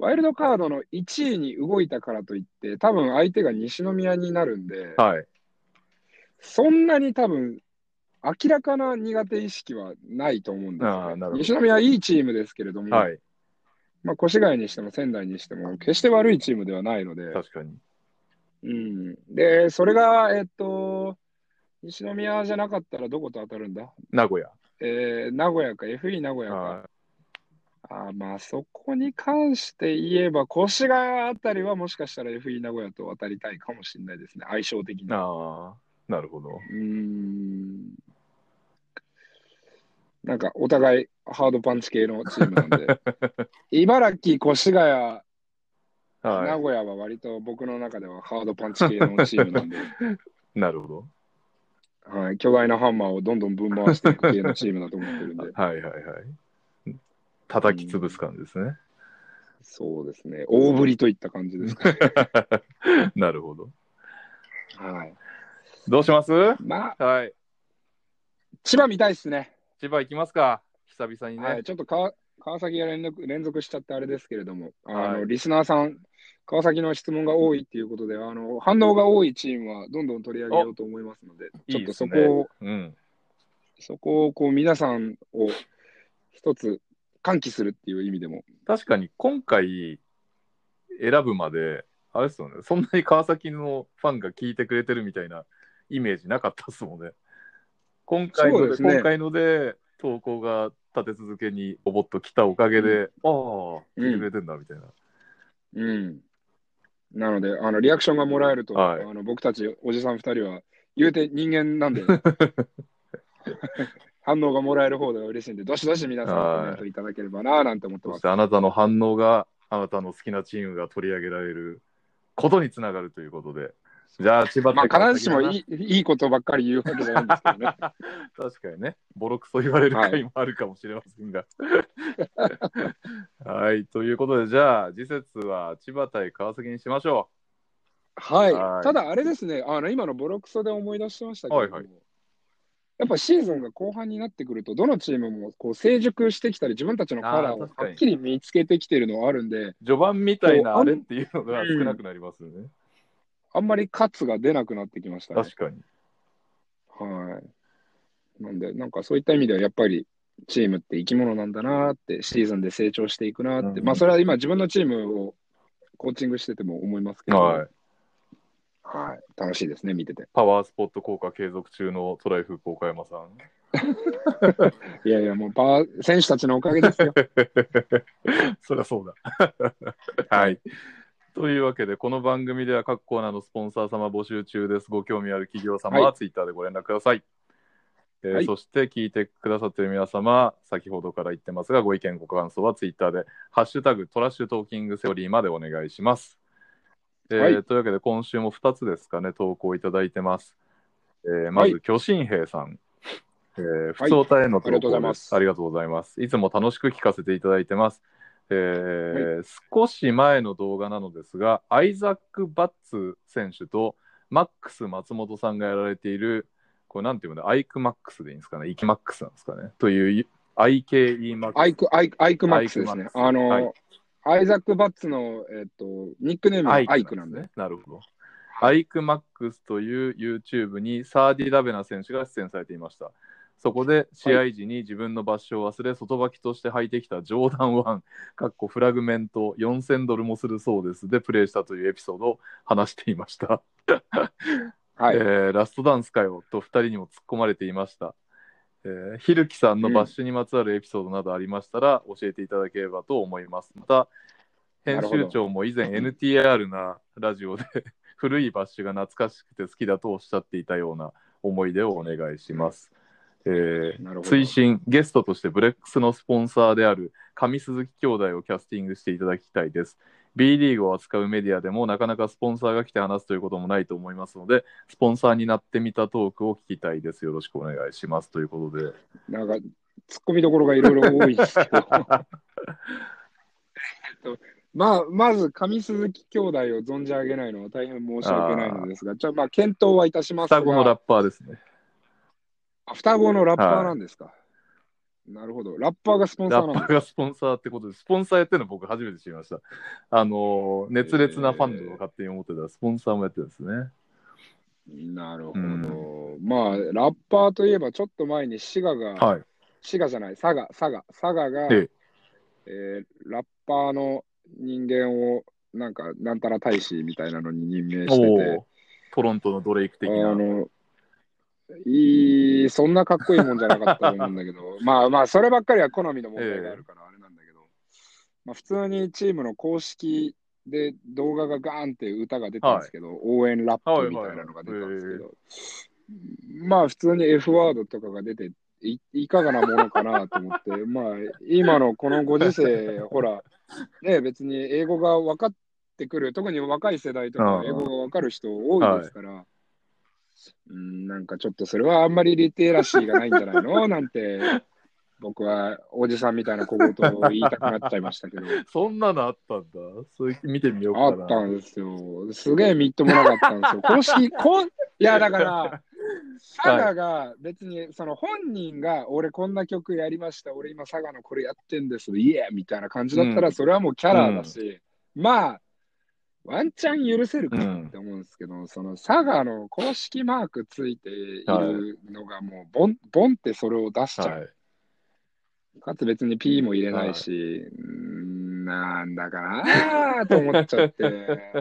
ワイルドカードのいちいに動いたからといって、多分相手が西宮になるんで、 はい。 そんなに多分、明らかな苦手意識はないと思うんですよああ、 ね。 なるほ西宮はいいチームですけれどど。 も、 はい。 まあ、越谷にしても仙台にしても、決して悪いチームではないので、 確かに。 うん。で、それが、えっと、西宮じゃなかったらどこと当たるんだ？ 名古屋。 えー、名古屋か、エフイー 名古屋か。 はあまあ、そこに関して言えば、越谷あたりはもしかしたら エフイー 名古屋と渡りたいかもしれないですね、相性的い。 に。 ああ、なるほど。 うーん。なんか、お互いハードパンチ系のチームなんで。茨城、越谷、 はい。 名古屋は割と僕の中ではハードパンチ系のチームなんで、 なるほど。 はい、巨大なハンマーをどんどんぶん回していく系のチームだと思ってるんで。 はいはいはい。 う叩き潰すん、 感じですね。 そうですね。大振りといった感じですかね。 なるほど。 はい。 どうします？ まあ、 はい。 千葉見たいっすね。 千葉行きますか。久々にね。 はい。ちょっと川川崎が連続、連続しちゃってあれですけれども、あの、 はい。 リスナーさん、川崎の質問が多いっていうことで、あの、反応が多いチームはどんどん取り上げお、 ようと思いますので、ちょいいっとですね。 そこを、 うん。 そこをこう皆さんを一つ喚起するっていう意味でも。 確かに今回選ぶまで、あれですよね。そんなに川崎のファンが聞いてくれてるみたいなイメージなかったですもんね。今回ので、 そうですね。 今回ので、投稿が立て続けにボボッと来たおかげうん。 で、ああ、聞いうん。 てくれてんだみたいな。 うん。なので、あの、リアクションがもらえると、 はい。 あの、僕たちおじさん二人は、言うて人間なんで、反応がもらえる方では嬉しいんで、どしどし皆さんコメンはい。 トいただければなぁなんて思ってそします。 てあなたの反応があなたの好きなチームが取り上げられることにつながるということで。じゃあ、千葉まあ、 対川必ずしも崎だな。 いい、いいことばっかり言うわけじゃないんですけどね。 確かにね、ボロクソ言われるはい。 回もあるかもしれませんが。はい、ということで、じゃあ、次節は千葉対川崎にしましょう。 はい。 はい。 ただ、あれですね、あの、今のボロクソで思い出しましたけはいはい。 れども、やっぱシーズンが後半になってくると、どのチームもこう成熟してきたり、自分たちのカああ、 ラーを確かに。 はっきり見つけてきてるのはあるんで、 序盤みたいこう、あん、 なあれっていうのが少うん、 なくなりますよね。 あんまり喝が出なくなってきましたね。 確かに。 はい。なんで、なんかそういった意味では、やっぱりチームって生き物なんだなって、シーズンで成長していくなって、まあ、 うん、 それは今自分のチームをコーチングしてても思いますけれども、 はい。 はい。楽しいですね、見てて。 パワースポット効果継続中のトライフープ岡山さん。 いやいや、もうパワー、選手たちのおかげですよ。 そりゃそうだ。はい。というわけで、この番組では各コーナーのスポンサー様募集中です。ご興味ある企業様はい。 はツイッターでご連絡ください。えーはい。 そして聞いてくださっている皆様、先ほどから言ってますが、ご意見、ご感想はツイッターで、ハッシュタグトラッシュトーキングセオリーまでお願いします。えーはい。 というわけで、今週もふたつですかね、投稿いただいてます。えーまず、 はい。 巨神兵さん。えー、普はい。 通おたへのありがとうござい投稿です。あます。 りがとうございます。いつも楽しく聞かせていただいてます。えはい。 ー少し前の動画なのですが、アイザック・バッツ選手とマックス松本さんがやられている、これなんていうんだ、アイクマックスでいいんですかね、イキマックスなんですかね、という アイケーイー マックス。 アイク、アイク、アイクマッアイクスですね。 クマックス。 あはい。 の、アイザック・バッツの、えっと、ニックネームがアアイクイクなんで。 なんですね。なるほど。 はい。 アイクマックスという YouTube にサーディ・ラベナ選手が出演されていました。そこで試はい。 合時に自分のバッシュを忘れ、外履きとして履いてきたジョーダンワン、かっこフラグメントよんせんドルもするそうですでプレイしたというエピソードを話していました。 はい。 えーラストダンスかよとふたりにも突っ込まれていました。えーひるきさんのバッうん。 シュにまつわるエピソードなどありましたら教えていただければと思います。また、編集なるほど。 長も以前 エヌティーアール なラジオで古いバッシュが懐かしくて好きだとおっしゃっていたような思い出をお願いします。えーなるほど。 追伸ゲストとしてブレックスのスポンサーである上鈴木兄弟をキャスティングしていただきたいです。B リーグを扱うメディアでもなかなかスポンサーが来て話すということもないと思いますので、スポンサーになってみたトークを聞きたいです。よろしくお願いしますということで。 なんか、突っ込みどころがいろいろ多いですけど。まあ、まず、上鈴木兄弟を存じ上げないのは大変申し訳ないのあですが、じゃあ、まあ、検討はいたしますが、 双子のラッパーですね。 あ双子のラッパーはい。 なんですか。 なるほど。ラッパーがスポンサラッパーーなんですか？ がスポンサーってことで、スポンサーやってるの僕初めて知りました。あの、熱烈なファンドをえ勝手に思ってたら、スポンサーもやってるんですね。 ー、なるほうん。 ど。まあ、ラッパーといえば、ちょっと前にシガが、 はい。 シガじゃない、サガ、サガ、サガが、 ええ。 えーラッパーの人間を、なんか、なんたら大使みたいなのに任命してて、 おお、トロントのドレイクあ的な。 の、いい、そんなかっこいいもんじゃなかったと思うんだけど、まあまあ、そればっかりは好みの問題があええ。 るからあれなんだけど、まあ、普通にチームの公式で動画がガーンって歌が出たんではい。 すけど、応援ラップみたいはいはいはい。 なのが出たんですけえど、まあ普通に F ワードとかが出てい、いかがなものかなと思って、まあ今のこのご時世、ほら、ね、別に英語が分かってくる、特に若い世代とえ。うかは英語んうん。 が分かる人多いではい。 すから、うん、なんかちょっとそれはあんまりリテラシーがないんじゃないのなんて、僕はおじさんみたいな小言を言いたくなっちゃいましたけど、 そんなのあったんだ。それ見てみようあかな。 ったんですよ。すげえみっともなかったんですよ。公式、こん、いやだから、サはい。 ガが別にその本人が俺こんな曲やりました、俺今サガのこれやってんです、イエーみたいな感じだったらうん。 それはもうキャラだうん。 し、まあ、ワンチャン許せるかなっうん。 て思うんですけど、そのサガの公式マークついていはい。 るのがもうボン、ボンってそれを出しちゃう。 はい。 かつ別に P も入れないはし、うーんなんだかなーと思っちゃって、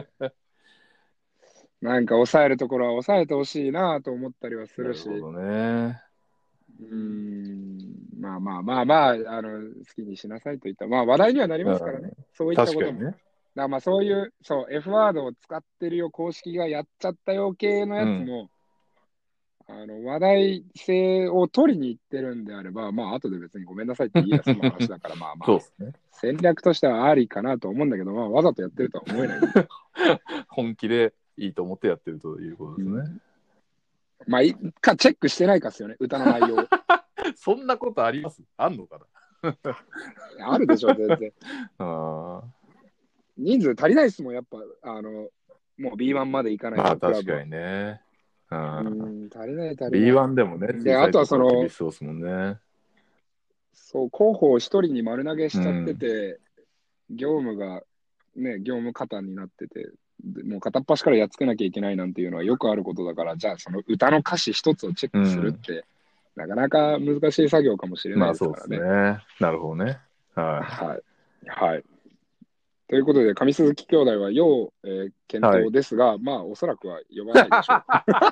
なんか抑えるところは抑えてほしいなと思ったりはすい。なるし、 るほどね。 うーん、まあまあまあまあ、あの、好きにしなさいといった、まあ話題にはなりうますからね、 ん。 そういったことも。 確かにね。 だからまあそういう、そう、F ワードを使ってるよ、公式がやっちゃったよ系のうん。 やつも、あの、話題性を取りに行ってるんであれば、まあ後で別にごめんなさいって言いや済む話だから、まあまあ、 そうですね。 戦略としてはありかなと思うんだけど、まあわざとやってるとは思えないんで。 本気でいいと思ってやってるということうん、 ですね。 まあ、いか、チェックしてないかっすよね、歌の内容を。 そんなことあります？あんのかあるでしょ、全然。 な。あー、 人数足りないっすもん、やっぱ、あの、もう ビーワン まで行かないまあと、クラブは。 確かにね。ううん。 ん、足りない足りない。 ビーワン でもね、 で、 小さあとはいところは厳その、 しそうですもんね。 そう、候補を一人に丸投げしちゃってうん。 て、業務が、ね、業務過多になってて、でもう片っ端からやっつけなきゃいけないなんていうのはよくあることだから、じゃあその歌の歌詞一つをチェックするうん。 って、なかなか難しい作業かもしれないまあそうですね。 ですからね。 なるほどね。ははい。はい。ということで、上鈴木兄弟は要、えーい。 検はい。 討ですが、まあ、おそらくは呼ばないでしょ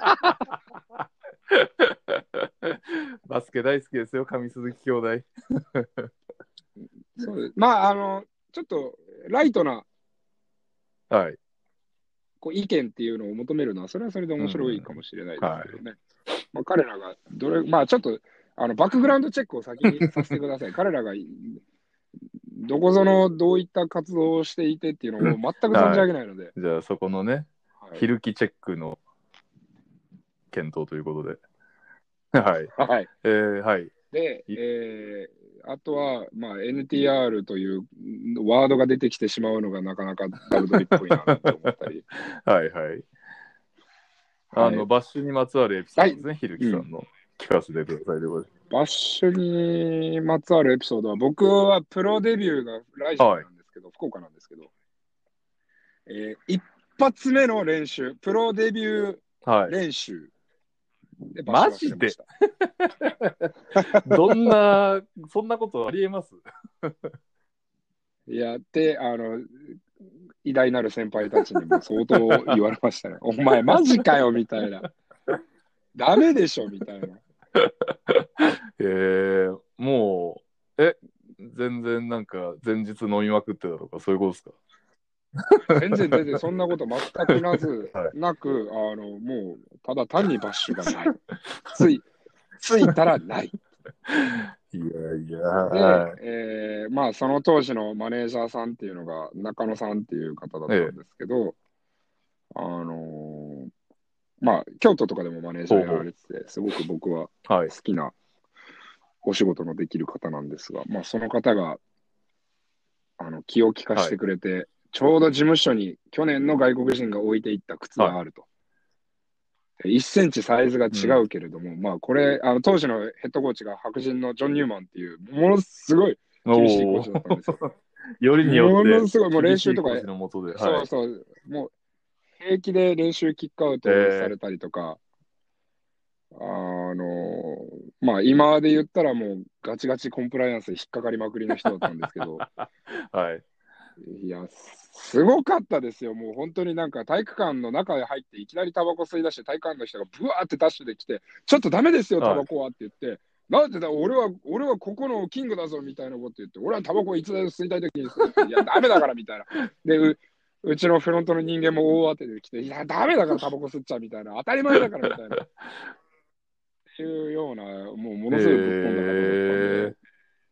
バスケ大好きですよ、上鈴木兄弟。 う。そうです。まあ、あの、ちょっと、ライトなはい。 こう意見っていうのを求めるのは、それはそれで面白いうん。 かもしれないですはい。 けどね。まあ、彼らが、どれ、まあ、ちょっと、あの、バックグラウンドチェックを先にさせてください。彼らが、どこぞの、どういった活動をしていてっていうのを全く存じはい。 上げないので、 じゃあそこのね、 はい。 ヒルキチェックの検討ということで。はい。 はい。 えー、はい。 で、 いえー、あとは、まあ、エヌティーアール というワードが出てきてしまうのがなかなかダブドリっぽいななんて思ったり。 はいはい。あの、 はい。 バッシュにまつわるエピソーはい。 ドですね、ひるきうん。 さんの。聞かせてくださいでございバッシュにまつわるエピソードは、僕はプロデビューがライジンます。はい。 なんですけど、福岡なんですけど、えー一発目の練習、プロデビューはい。 練習でバッシュマジで忘れました。 どんな、そんなことありえます？ いや、で、あの、偉大なる先輩たちにも相当言われましたね。お前マジかよみたいな。ダメでしょみたいな。 えー、もう、え、全然なんか前日飲みまくってたとかそういうことですか？ 全然全然そんなこと全くなず、 はい。 なく、あの、もう、ただ単にバッシュがない。つい、ついたらない。 いやいや、 で、 はい。 えーまあ、その当時のマネージャーさんっていうのが、中野さんっていう方だったんええ、 ですけど、あのーまあ、京都とかでもマネージャーやらほうほれてて、すごく僕はう。はい。 好きなお仕事のできる方なんですが、まあ、その方が、あの、気を利かしてはい。 くれて、ちょうど事務所に去年の外国人が置いていった靴はい。 があると。 いっセンチサイズが違うけれども、うん、まあこれ、あの当時のヘッドコーチが白人のジョン・ニューマンっていう、ものすごい厳しいコーチだったんですよ。 よりによってものすごい、もう練習とか、 厳しいコーチの下で、 そうそう、もう平気で練習キックアウトされたりとか、えー、あの、まあ今で言ったらもうガチガチコンプライアンスに引っかかりまくりの人だったんですけど、 はい。 いや、すごかったですよ。もう本当になんか体育館の中へ入っていきなりタバコ吸い出して体育館の人がブワーってダッシュで来て、ちょっとダメですよ、タバコはって言って、なんでだ、俺は、俺はここのキングだぞみたいなこと言って、俺はタバコいつでも吸いたいときに吸う。いや、ダメだからみたいな。で、う、うちのフロントの人間も大当てで来て、いや、ダメだからタバコ吸っちゃうみたいな。当たり前だからみたいな。っていうような、もうものすごいぶっ飛んだ方だったんで。えー、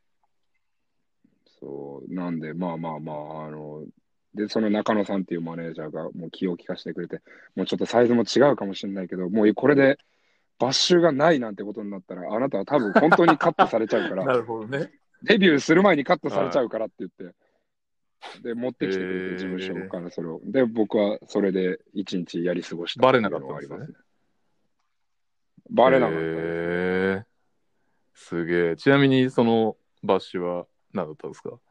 そう、なんで、まあまあまあ、あの、で、その中野さんっていうマネージャーがもう気を利かせてくれて、もうちょっとサイズも違うかもしれないけど、もうこれでバッシュがないなんてことになったら、あなたは多分本当にカットされちゃうから、 なるほどね。 デビューする前にカットされちゃうからって言って、で、持ってきてくれて、事務所からそれを。で、僕はそれで一日やり過ごしたっていうのがありますね。バレなかったですね。 えー、すげえ。ちなみにそのバッシュは何だったんですか？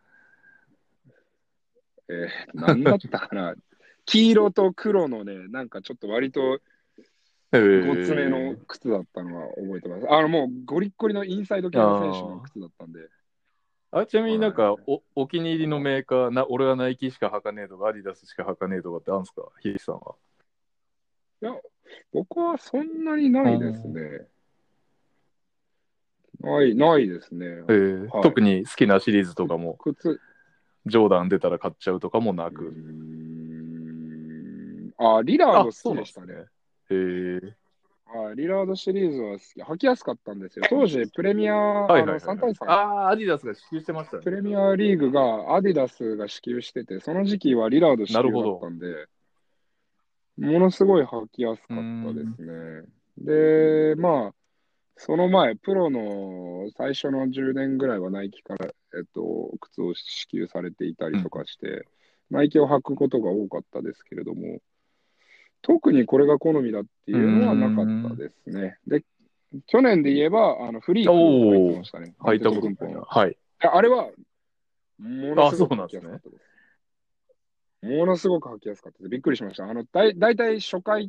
えー、何だったかな黄色と黒のね、なんかちょっと割とごつめの靴だったのは覚えてます。あの、もうゴリッゴリのインサイド系の選手の靴だったんで。 あ、ちなみになんか、はい、お, お気に入りのメーカーな、俺はナイキしか履かねえとか、アディダスしか履かねえとかってあるんですか、ひできさんは。 いや、僕はそんなにないですね。ない、ないですね。 えーはい、特に好きなシリーズとかも、靴ジョーダン出たら買っちゃうとかもなく。うーんあ、リラード好きでしたね。 へえ。 はい、リラードシリーズは好き。履きやすかったんですよ。当時、プレミア、あのさん対さん。 ああ、アディダスが支給してましたね。 プレミアリーグがアディダスが支給してて、その時期はリラード支給だったんで、ものすごい履きやすかったですね。で、まあ、その前、プロの最初のじゅうねんぐらいはナイキから、えっと、靴を支給されていたりとかして、うん、ナイキを履くことが多かったですけれども、特にこれが好みだっていうのはなかったですね。で、去年で言えば、あのフリーク履いてましたね。 履いたことないな。はい。 あれは、ものすごく履きやすかったです。ものすごく履きやすかったです。びっくりしました。あの、だい、だいたい初回って、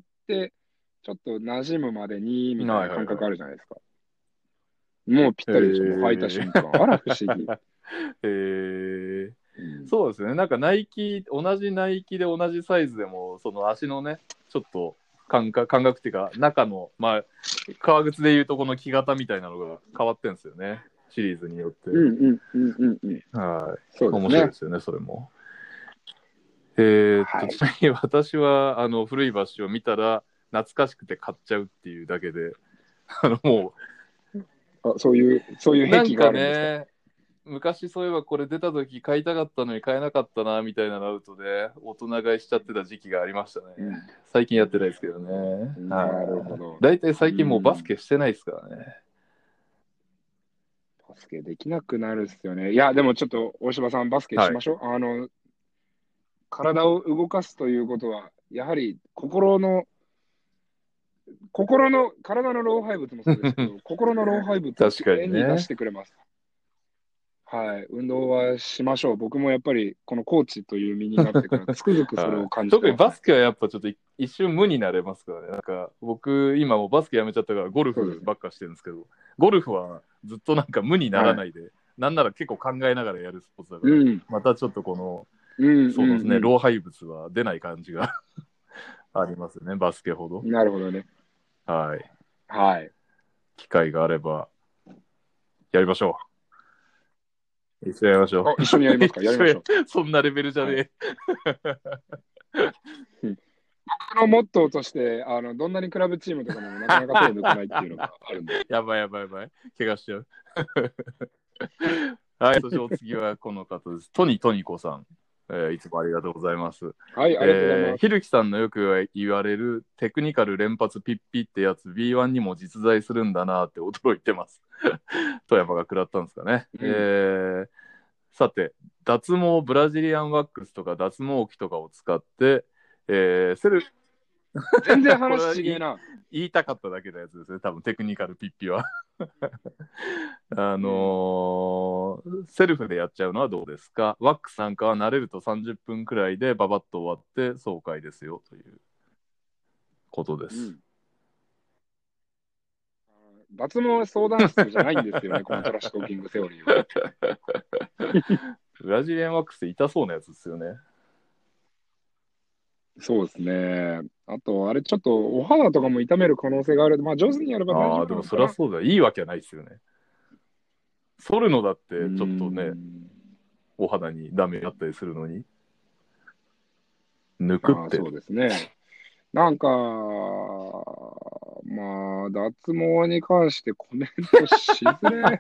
ちょっと馴染むまでに、みたいな感覚あるじゃないですか。はいはいはい、もうぴったりでした。もう履いた瞬間。あら、不思議。 へえーうん、そうですね。なんかナイキ、同じナイキで同じサイズでも、その足のね、ちょっと感覚、感覚っていうか、中の、まあ、革靴でいうとこの木型みたいなのが変わってるんですよね。シリーズによって。 うんうんうんうんうん。 はい。 そうですね。 面白いですよね、それも。えー、っと、はい、ちなみに私は、あの、古いバッシュを見たら、懐かしくて買っちゃうっていうだけで、あの、もう、あ、そういう、そういう癖があるんですか？ なんかね、昔そういえばこれ出た時買いたかったのに買えなかったなみたいなのアウトで大人買いしちゃってた時期がありましたね、うん、最近やってないですけどね。 なるほど。 だいたい最近もうバスケしてないですからね。 バスケできなくなるっすよね。いやでもちょっと大柴さんバスケしましょう、はい、あの体を動かすということはやはり心の心の体の老廃物もそうですけど心の老廃物をきれいに出してくれます。はい、運動はしましょう。僕もやっぱりこのコーチという身になってからつくづくそれを感じてます、 特にバスケはやっぱちょっと一瞬無になれますからね。なんか僕今もバスケやめちゃったからゴルフばっかしてるんですけど、ゴルフはずっとなんか無にならないで、はい、なんなら結構考えながらやるスポーツだから、うん、またちょっとこの、うん、そうですね、うん、老廃物は出ない感じがありますね、バスケほど。 なるほどね。 はい。 はい。 機会があればやりましょう。一緒にやりましょう。一緒にやりますか？やりましょう。 そんなレベルじゃねえ。 はい僕のモットーとして、あの、どんなにクラブチームとかもなかなか手を抜かないっていうのがあるんで。 やばいやばいやばい。怪我しちゃう。はい、そしてお次はこの方です。トニトニコさん。えー、いつもありがとうございます。 はい、ありがとうございます。えー、 ひるきさんのよく言われるテクニカル連発ピッピってやつ ビーワン にも実在するんだなって驚いてます。富山が食らったんですかね。うん、えー、さて、脱毛ブラジリアンワックスとか脱毛器とかを使って、えー、セル全然話違えな。 言いたかっただけのやつですね、多分テクニカルピッピは。あのーセルフでやっちゃうのはどうですか？ワックスなんかは慣れるとさんじゅっぷんくらいでババッと終わって爽快ですよということです。 うん。脱毛相談室じゃないんですよね、このトラッシュトーキングセオリーは。 ブラジリアンワックスって痛そうなやつですよね。 そうですね。あと、あれちょっとお肌とかも痛める可能性がある。まあ上手にやれば大丈ああ、でも夫なのかな。 そりゃそうだ。いいわけはないですよね。剃るのだっうーてちょっとね、 ん。 お肌にダメだったりするのに、抜くっああ、 て。 そうですね。なんか、まあ、脱毛に関してコメントしづれ。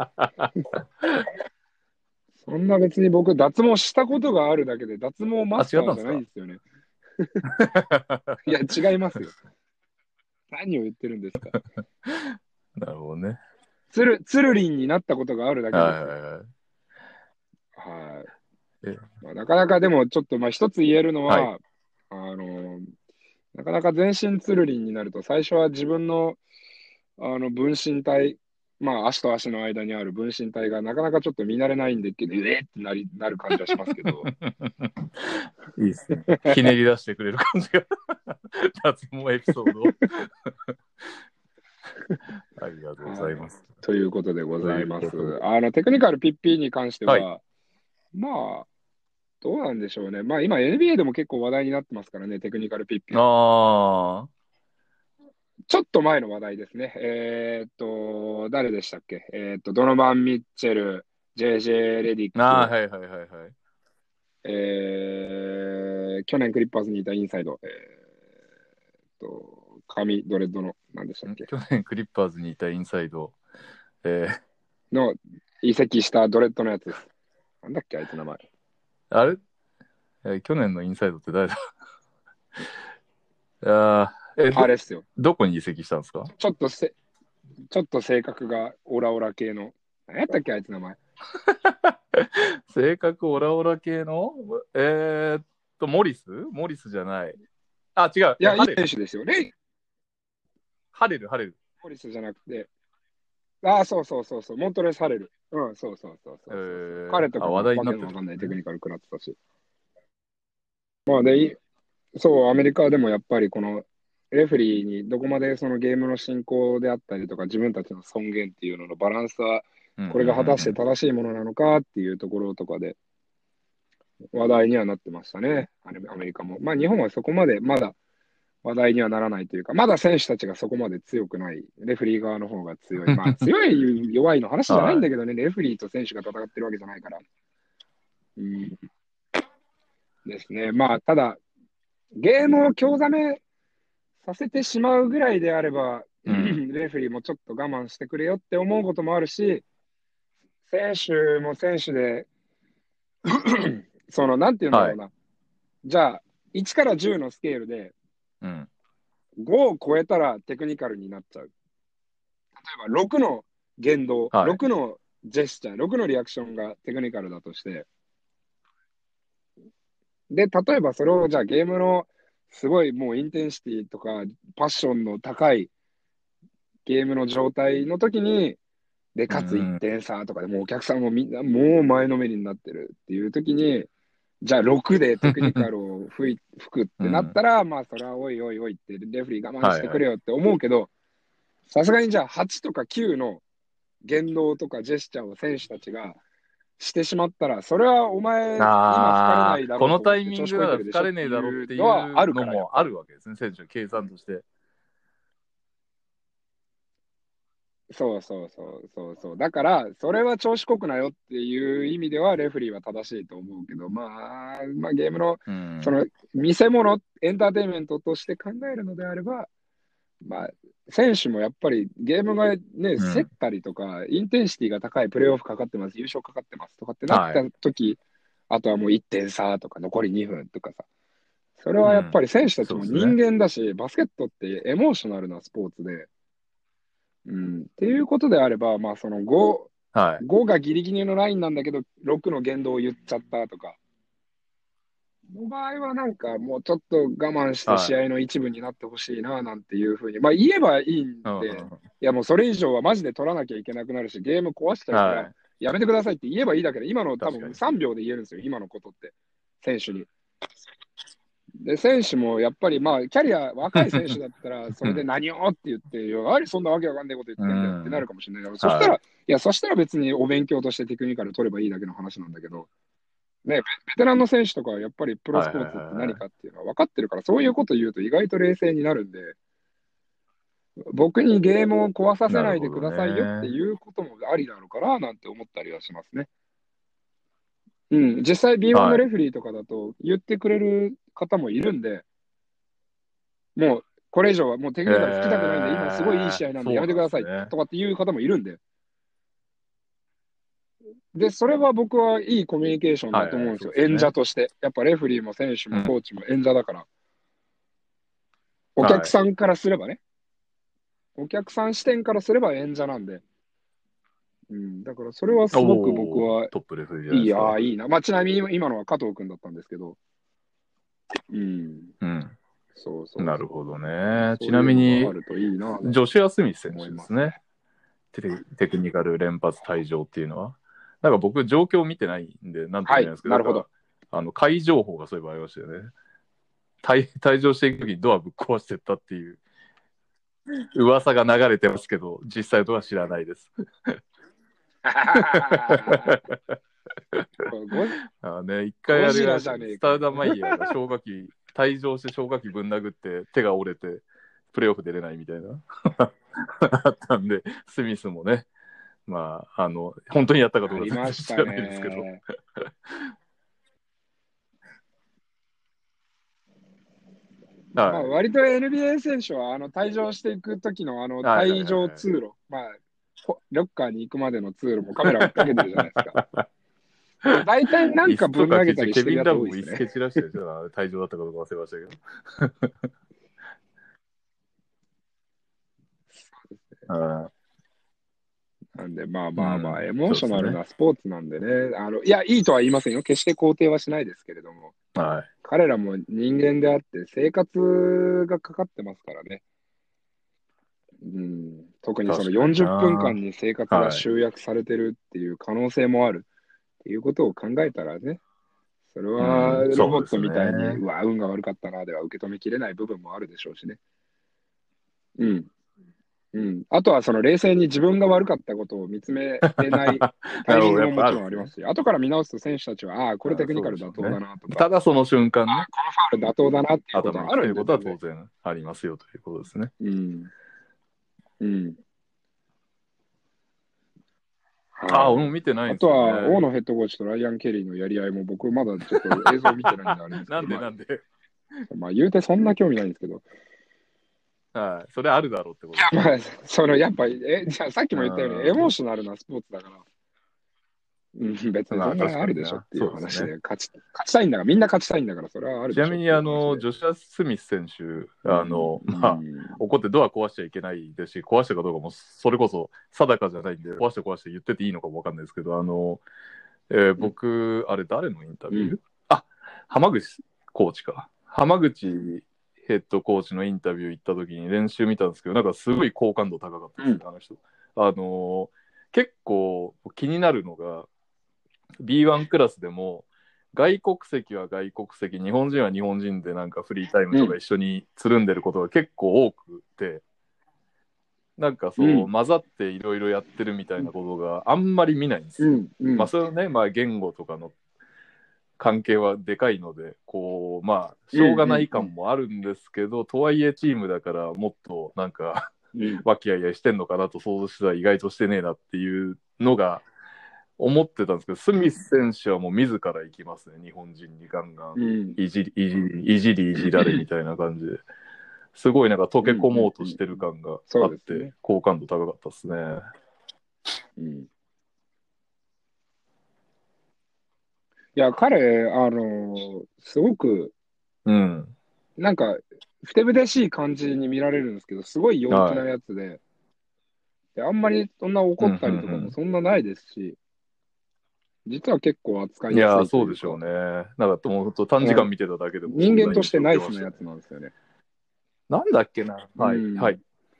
そんな別に僕、脱毛したことがあるだけで、脱毛あ、 マスターじゃ違ったんですか？ ないんですよね。いや、違いますよ。何を言ってるんですか。 なるほどね。 つる、つるりんになったことがあるだけですよ。 はいはいはい。 はい。 え、 まあ、なかなかでも、ちょっと、まあ、一つ言えるのはい。 は、あの、なかなか全身つるりんになると、最初は自分の、あの、分身体、まあ、足と足の間にある分身体がなかなかちょっと見慣れないんでけど、えーってなり、なる感じはしますけど。 いいですね。ひねり出してくれる感じが。脱毛エピソードを。ありがとうござはい。 います。 ということでごというざいます。 ことで。 あの、テクニカル ピーピー に関してはい。 は、まあ、どうなんでしょうね。まあ、今 エヌビーエー でも結構話題になってますからね、テクニカル ピーピー は。 あちょっと前の話題ですね。えーっと、誰でしたっけ？えーっと、ドノバン・ミッチェル、ジェイジェイ・レディッあ、ああ、 ク、 はいはいはいはい。 えー、去年クリッパーズにいたインサイド、えーっと、髪ドレッドの、何でしたっけ？ ん去年クリッパーズにいたインサイド、えー、 の移籍したドレッドのやつです。なんだっけ、あいつ名前。 あれ、えー去年のインサイドって誰だ？あーえど、 あれっすよ。 どこに移籍したんですか？ ちょっとせ、ちょっと性格がオラオラ系の。何やったっけ、あいつ名前。 性格オラオラ系のえーっと、モリスモリスじゃない。あ、違う。え、 いや、いいハレル。 選手ですよ。レイ・ハレル、ハレル。 モリスじゃなくて、ああ、そうそうそうそう、モントレス・ハレル。うん、そうそうそうそえうそうそう。 ー、あ、 彼とか話もわけのわ題になってたかんないテクね。 ニカル食らってたし。まあで、いそう、アメリカでもやっぱりこの、レフェリーにどこまでそのゲームの進行であったりとか、自分たちの尊厳っていうののバランスは、 うんうんこれが果たしてうん正しいものなのかっていうところとかで話題にはなってましたね、アメアメリカも。まあ日本はそこまでまだ話題にはならないというか、まだ選手たちがそこまで強くない、レフェリー側の方が強い。まあ強い弱いの話じゃないんはい。 だけどね、レフェリーと選手が戦ってるわけじゃないから。うんですね。まあただ、ゲームを興ざめさせてしまうぐらいであれば、 うん。 レフェリーもちょっと我慢してくれよって思うこともあるし、選手も選手で、その、なんて言うんだはい。 ろうな。じゃあ、いちからじゅうのスケールで、 うん。 ごを超えたらテクニカルになっちゃう。例えば、ろくの言動、 はい。 ろくのジェスチャー、ろくのリアクションがテクニカルだとして、で、例えばそれを、じゃあゲームのすごいもうインテンシティとか、パッションの高いゲームの状態の時に、で、 うんかつ1 うん。 点差とかでもうお客さんもみんなもう前のめりになってるっていう時に、じゃあろくでテクニカルを吹い吹くってなっうん。 たら、まあそれはおいおいおいってレフェリー我慢しはいはい。 てくれよって思うけど、さすがにじゃあはちとかきゅうの言動とかジェスチャーを選手たちがしてしまったら、それはお前今吹かれなああ、 いだろうとこのタイ思って調子ミングならこいてるでしょっ吹かれねえだろっていうてのはあいうのるから、やっぱり。 もあるわけですね、選手の計算として。 そうそうそうそうそう。だから、それは調子こくなよっていう意味では、レフェリーは正しいと思うけど、まあ、まあ、ゲームの、 うん。 その、見せ物、エンターテインメントとして考えるのであれば、まあ、選手もやっぱりゲームがね、 うん。 競ったりとか、インテンシティが高いプレーオフかかってます、優勝かかってますとかってなったはい。 時、あとはもういってん差とか残りにふんとかさ、それはやっぱうん。 り選手たちも人そうですね。 間だし、バスケットってエモーショナルなスポーツで、うん、っていうことであれば、まあそのご、 はい。 ごがギリギリのラインなんだけど、ろくの言動を言っちゃったとか、 の場合はなんかもうちょっと我慢して試はい。 合の一部になってほしいななんていうふうに、まあ言えばいいんうんうんうで、 ん。 いやもうそれ以上はマジで取らなきゃいけなくなるし、ゲーム壊しちゃうからはい。 やめてくださいって言えばいいだけで、今の多分確かに。 さんびょうで言えるんですよ、今のことって、選手に。で、選手もやっぱりまあキャリア若い選手だったら、それでうん。 何をって言って、やはりそんなわけわかんないこと言っうてんだよってなるん。 かもしれないから、そしたら、いはい。 や、そしたら別にお勉強としてテクニカル取ればいいだけの話なんだけど、ね、ベベテランの選手とかはやっぱりプロスはいはいポーツってはいはい。 何かっていうのは分かってるから、そういうこと言うと意外と冷静になるんで、僕にゲームを壊させないでくなるほどださいよってね。 いうこともありなのかななんて思ったりはしますね。うん、実際 ビーワン のはい。 レフェリーとかだと言ってくれる方もいるんで、もうこれ以上はもうテクニカル吹きたくないんで、今すごいいいえー、 試合なんでやそうなんめてくださいですね。 とかっていう方もいるんで、で、それは僕はいいコミュニケーションだはいはい、 と思うんですよ。演者そうですね。 として。やっぱレフェリーも選手うん。 もコーチも演者だから、お客はい。 さんからすればね、お客さん視点からすれば演者なんで、うん、だからそれはすごく僕おー、 はトップレフェリーじゃないいい、ああ、 ですか。 いいな。まあ、ちなみに今のは加藤君だったんですけど、うん、 うん。 そうそうなるほどそう。 ね。ちそういうのがあなみに、 るといいな、なんジョシュア・スミス選思い手ですね。 ますね。 テクテクニカル連発退場っていうのは。なんか僕、状況見てないんで、なんともはい、 言えないですけど、なんか、 なるほど。 あの、怪情報がそういえばありましたよね。退退場していくときにドアぶっ壊してったっていう噂が流れてますけど、実際とは知らないです。 ゴ、 あね、一回ゴジラあれがありましたよね。 じゃねえかよ。 スターダマイヤーが消火器、退場して消火器ぶん殴って手が折れて、プレーオフ出れないみたいな。あったんで、スミスもね、まあ、あの、本当にやったかどあうか全りました然知らないですけど。 ね。まあ、 はい。 割と エヌビーエー 選手は、あの、退場していくときの、あの、 はいはい退はいはい。 場通路、まあ、ほロッカーに行くまでの通路もカメラ追っかけてるじゃないですか。大体なん椅かぶん投げ子とかケチ、 たりしてるやつケビン・ラブ多いですね。 も椅子蹴散らしてるんですよ。退場だったかどうか忘れましたけど。あなんで、まあうまあまあ、エん、 モーショナルそうですね。 なスポーツなんでね、あの、いや、いいとは言いませんよ。決して肯定はしないですけれども、 はい。 彼らも人間であって生活がかかってますからね。うん、特にその確かによんじゅっぷんかんな。 に生活がはい。 集約されてるっていう可能性もあるっていうことを考えたらね、それうはん、 ロボットそうですみたいに、 ね。 うわ、運が悪かったなでは受け止めきれない部分もあるでしょうしね。うん。うん。あとはその冷静に自分が悪かったことを見つめれないタイミンなるほど、やっグももちろぱあるんですね。 んありますし、後から見直すと選手たちは、ああ、これテあ、 クニカそうル妥当だでしょうね。 なとか、 ただその瞬間ね、 ファウル妥当だなっていうこと頭にはあるんで、 来てることは全然。 当然ありますよということですね。 うん。うん。 あ、 はい。 俺も見てないんですよあとは、大ね。 野ヘッドコーチとライアン・ケリーのやり合いも僕まだちょっと映像見てないんであれですけど、 なんでまあ、 なんで。 まあ言うてそんな興味ないんですけど、 はい。それあるだろうってことですね。 まあ、そのやっぱ、え、じゃあさっきうも言ったようにエモーん。 ショナルなスポーツだから、うん、別にまあそんぐらい確かにな。 あるでしょっていうそうですね。 話で、勝ち、勝ちたいんだから、みんな勝ちたいんだから、それはあるちなみに、 でしょっていう話あの、 で。 ジョシュア・スミス選手、 うん、 あの、 うまあ、 ん、 怒ってドア壊しちゃいけないですし、壊したかどうかも、それこそ定かじゃないんで、壊して壊して言ってていいのかもわかんないですけど、あの、えーうん、 僕、あれ誰のインタうん、 ビューあ、浜口コーチか。浜口ヘッドコーチのインタビュー行った時に練習見たんですけど、なんかすごい好感度高かったうん、 ですね、あの人。あの結構気になるのが、ビーワン クラスでも、外国籍は外国籍、日本人は日本人でなんかフリータイムうん、 とか一緒につるんでることが結構多くて、なんかうん、 そう混ざっていろいろやってるみたいなことがあんまり見ないんですよ。 うん、うん、 まあそれはね、まあ言語とかの関係はでかいので、こう、まあしうん、 ょうがなうん、 い感もあるんですけど、とはいえチームだからもっとなんかうん、 和気あいあいしてんのかなと想像してたら意外としてねえなっていうのが思ってたんですけど、スミス選手はもう自ら行きますね、日本人にガンガン。 うん、 いじり、いじり、いじり、いじられみたいな感じで。すごいなんか溶け込うん、うん、 もうとしてる感があって、 そうですね。 好感度高かったですね。 うん。いや、彼、あの、すごく、 うん。 なんか、ふてぶてしい感じに見られるんですけど、すごい陽気なはい。 やつで、であんまりそんな怒うん、うん、 ったりとかもうん。 そんなないですし、 実は結構扱いいやー、 やすいというか。 そうでしょうね。なんか、もうほんと短時間見てただけでも、 人間としてナイスそんな印象を受けましたなやつなんですよね。 なんだっけな。はい、 うんはい。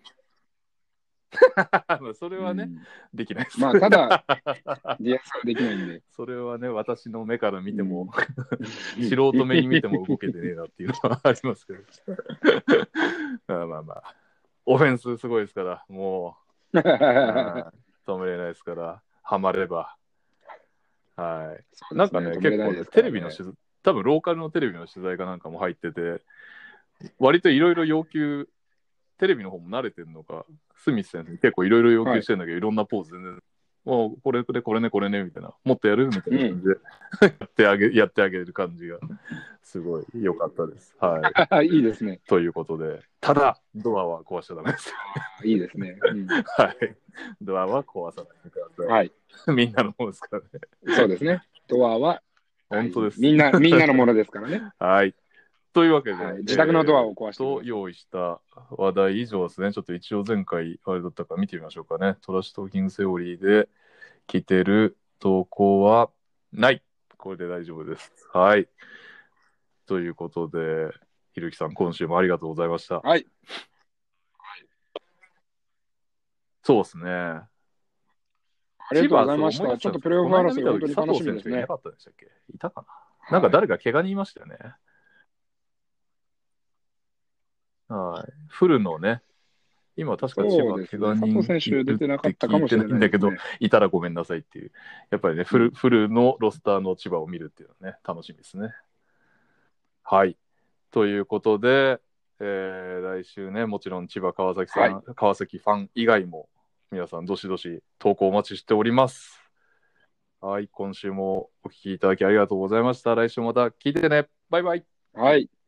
それはね、 うんできないです。 まあ、ただ、リアクションできないんで。 それはね、私の目から見ても、 うん素人目に見ても動けてねえなっていうのはありますけど。まあまあまあ、オフェンスすごいですから、もう、うん止めれないですから、ハマれば。はい。 そうですね、 なんかね、 止めれ結構ね、テないですからねレビの取材、多分ローカルのテレビの取材かなんかも入ってて、割といろいろ要求、テレビの方も慣れてるのか、スミス先生に結構いろいろ要求してるんだけど、い、ろんなポーズ全然、もうこれでこれね、これね、みたいな、もっとやるみたいな感じで、やってあげ、やってあげる感じが、すごい良かったです。はいいですね。 い。ということで、ただ、ドアは壊しちゃダメです。 いいですね。うんはい。ドアは壊さないでください。 はい。 みんなのものですからね。 そうですね。ドアは、 本当です。 みんな、みんなのものですからね。 はい。というわけで、 はい自宅のドアを壊してくださいえーと用意した話題以上ですね。ちょっと一応前回あれだったか見てみましょうかね。トラッシュトーキングセオリーで来てる投稿はない。これで大丈夫です。はい。ということで、ひるきさん、今週もありがとうございました。 はい。 そうですね。 ありがとうございました。 千葉そう思い出ちょっとプレーオフ争い、本当に楽この間見た時佐藤しみですね。 選手いなかったんでしたっけ？いたかな、なんか誰か怪我にいましたよね。はい。フルのね、今確か千葉そうですね。 怪我人佐藤選手いる出てなかってったかもし聞いてないんだけど、 れないですね。 いたらごめんなさいっていう。やっぱりね、フル、 うんフルのロスターの千葉を見るっていうのはね、楽しみですね。はい。ということで、えー来週ね、もちろん千葉川崎さん、 はい川崎ファン以外も、皆さんどしどし投稿お待ちしております。はい。今週もお聞きいただきありがとうございました。来週また聞いてね。バイバイ。 はい。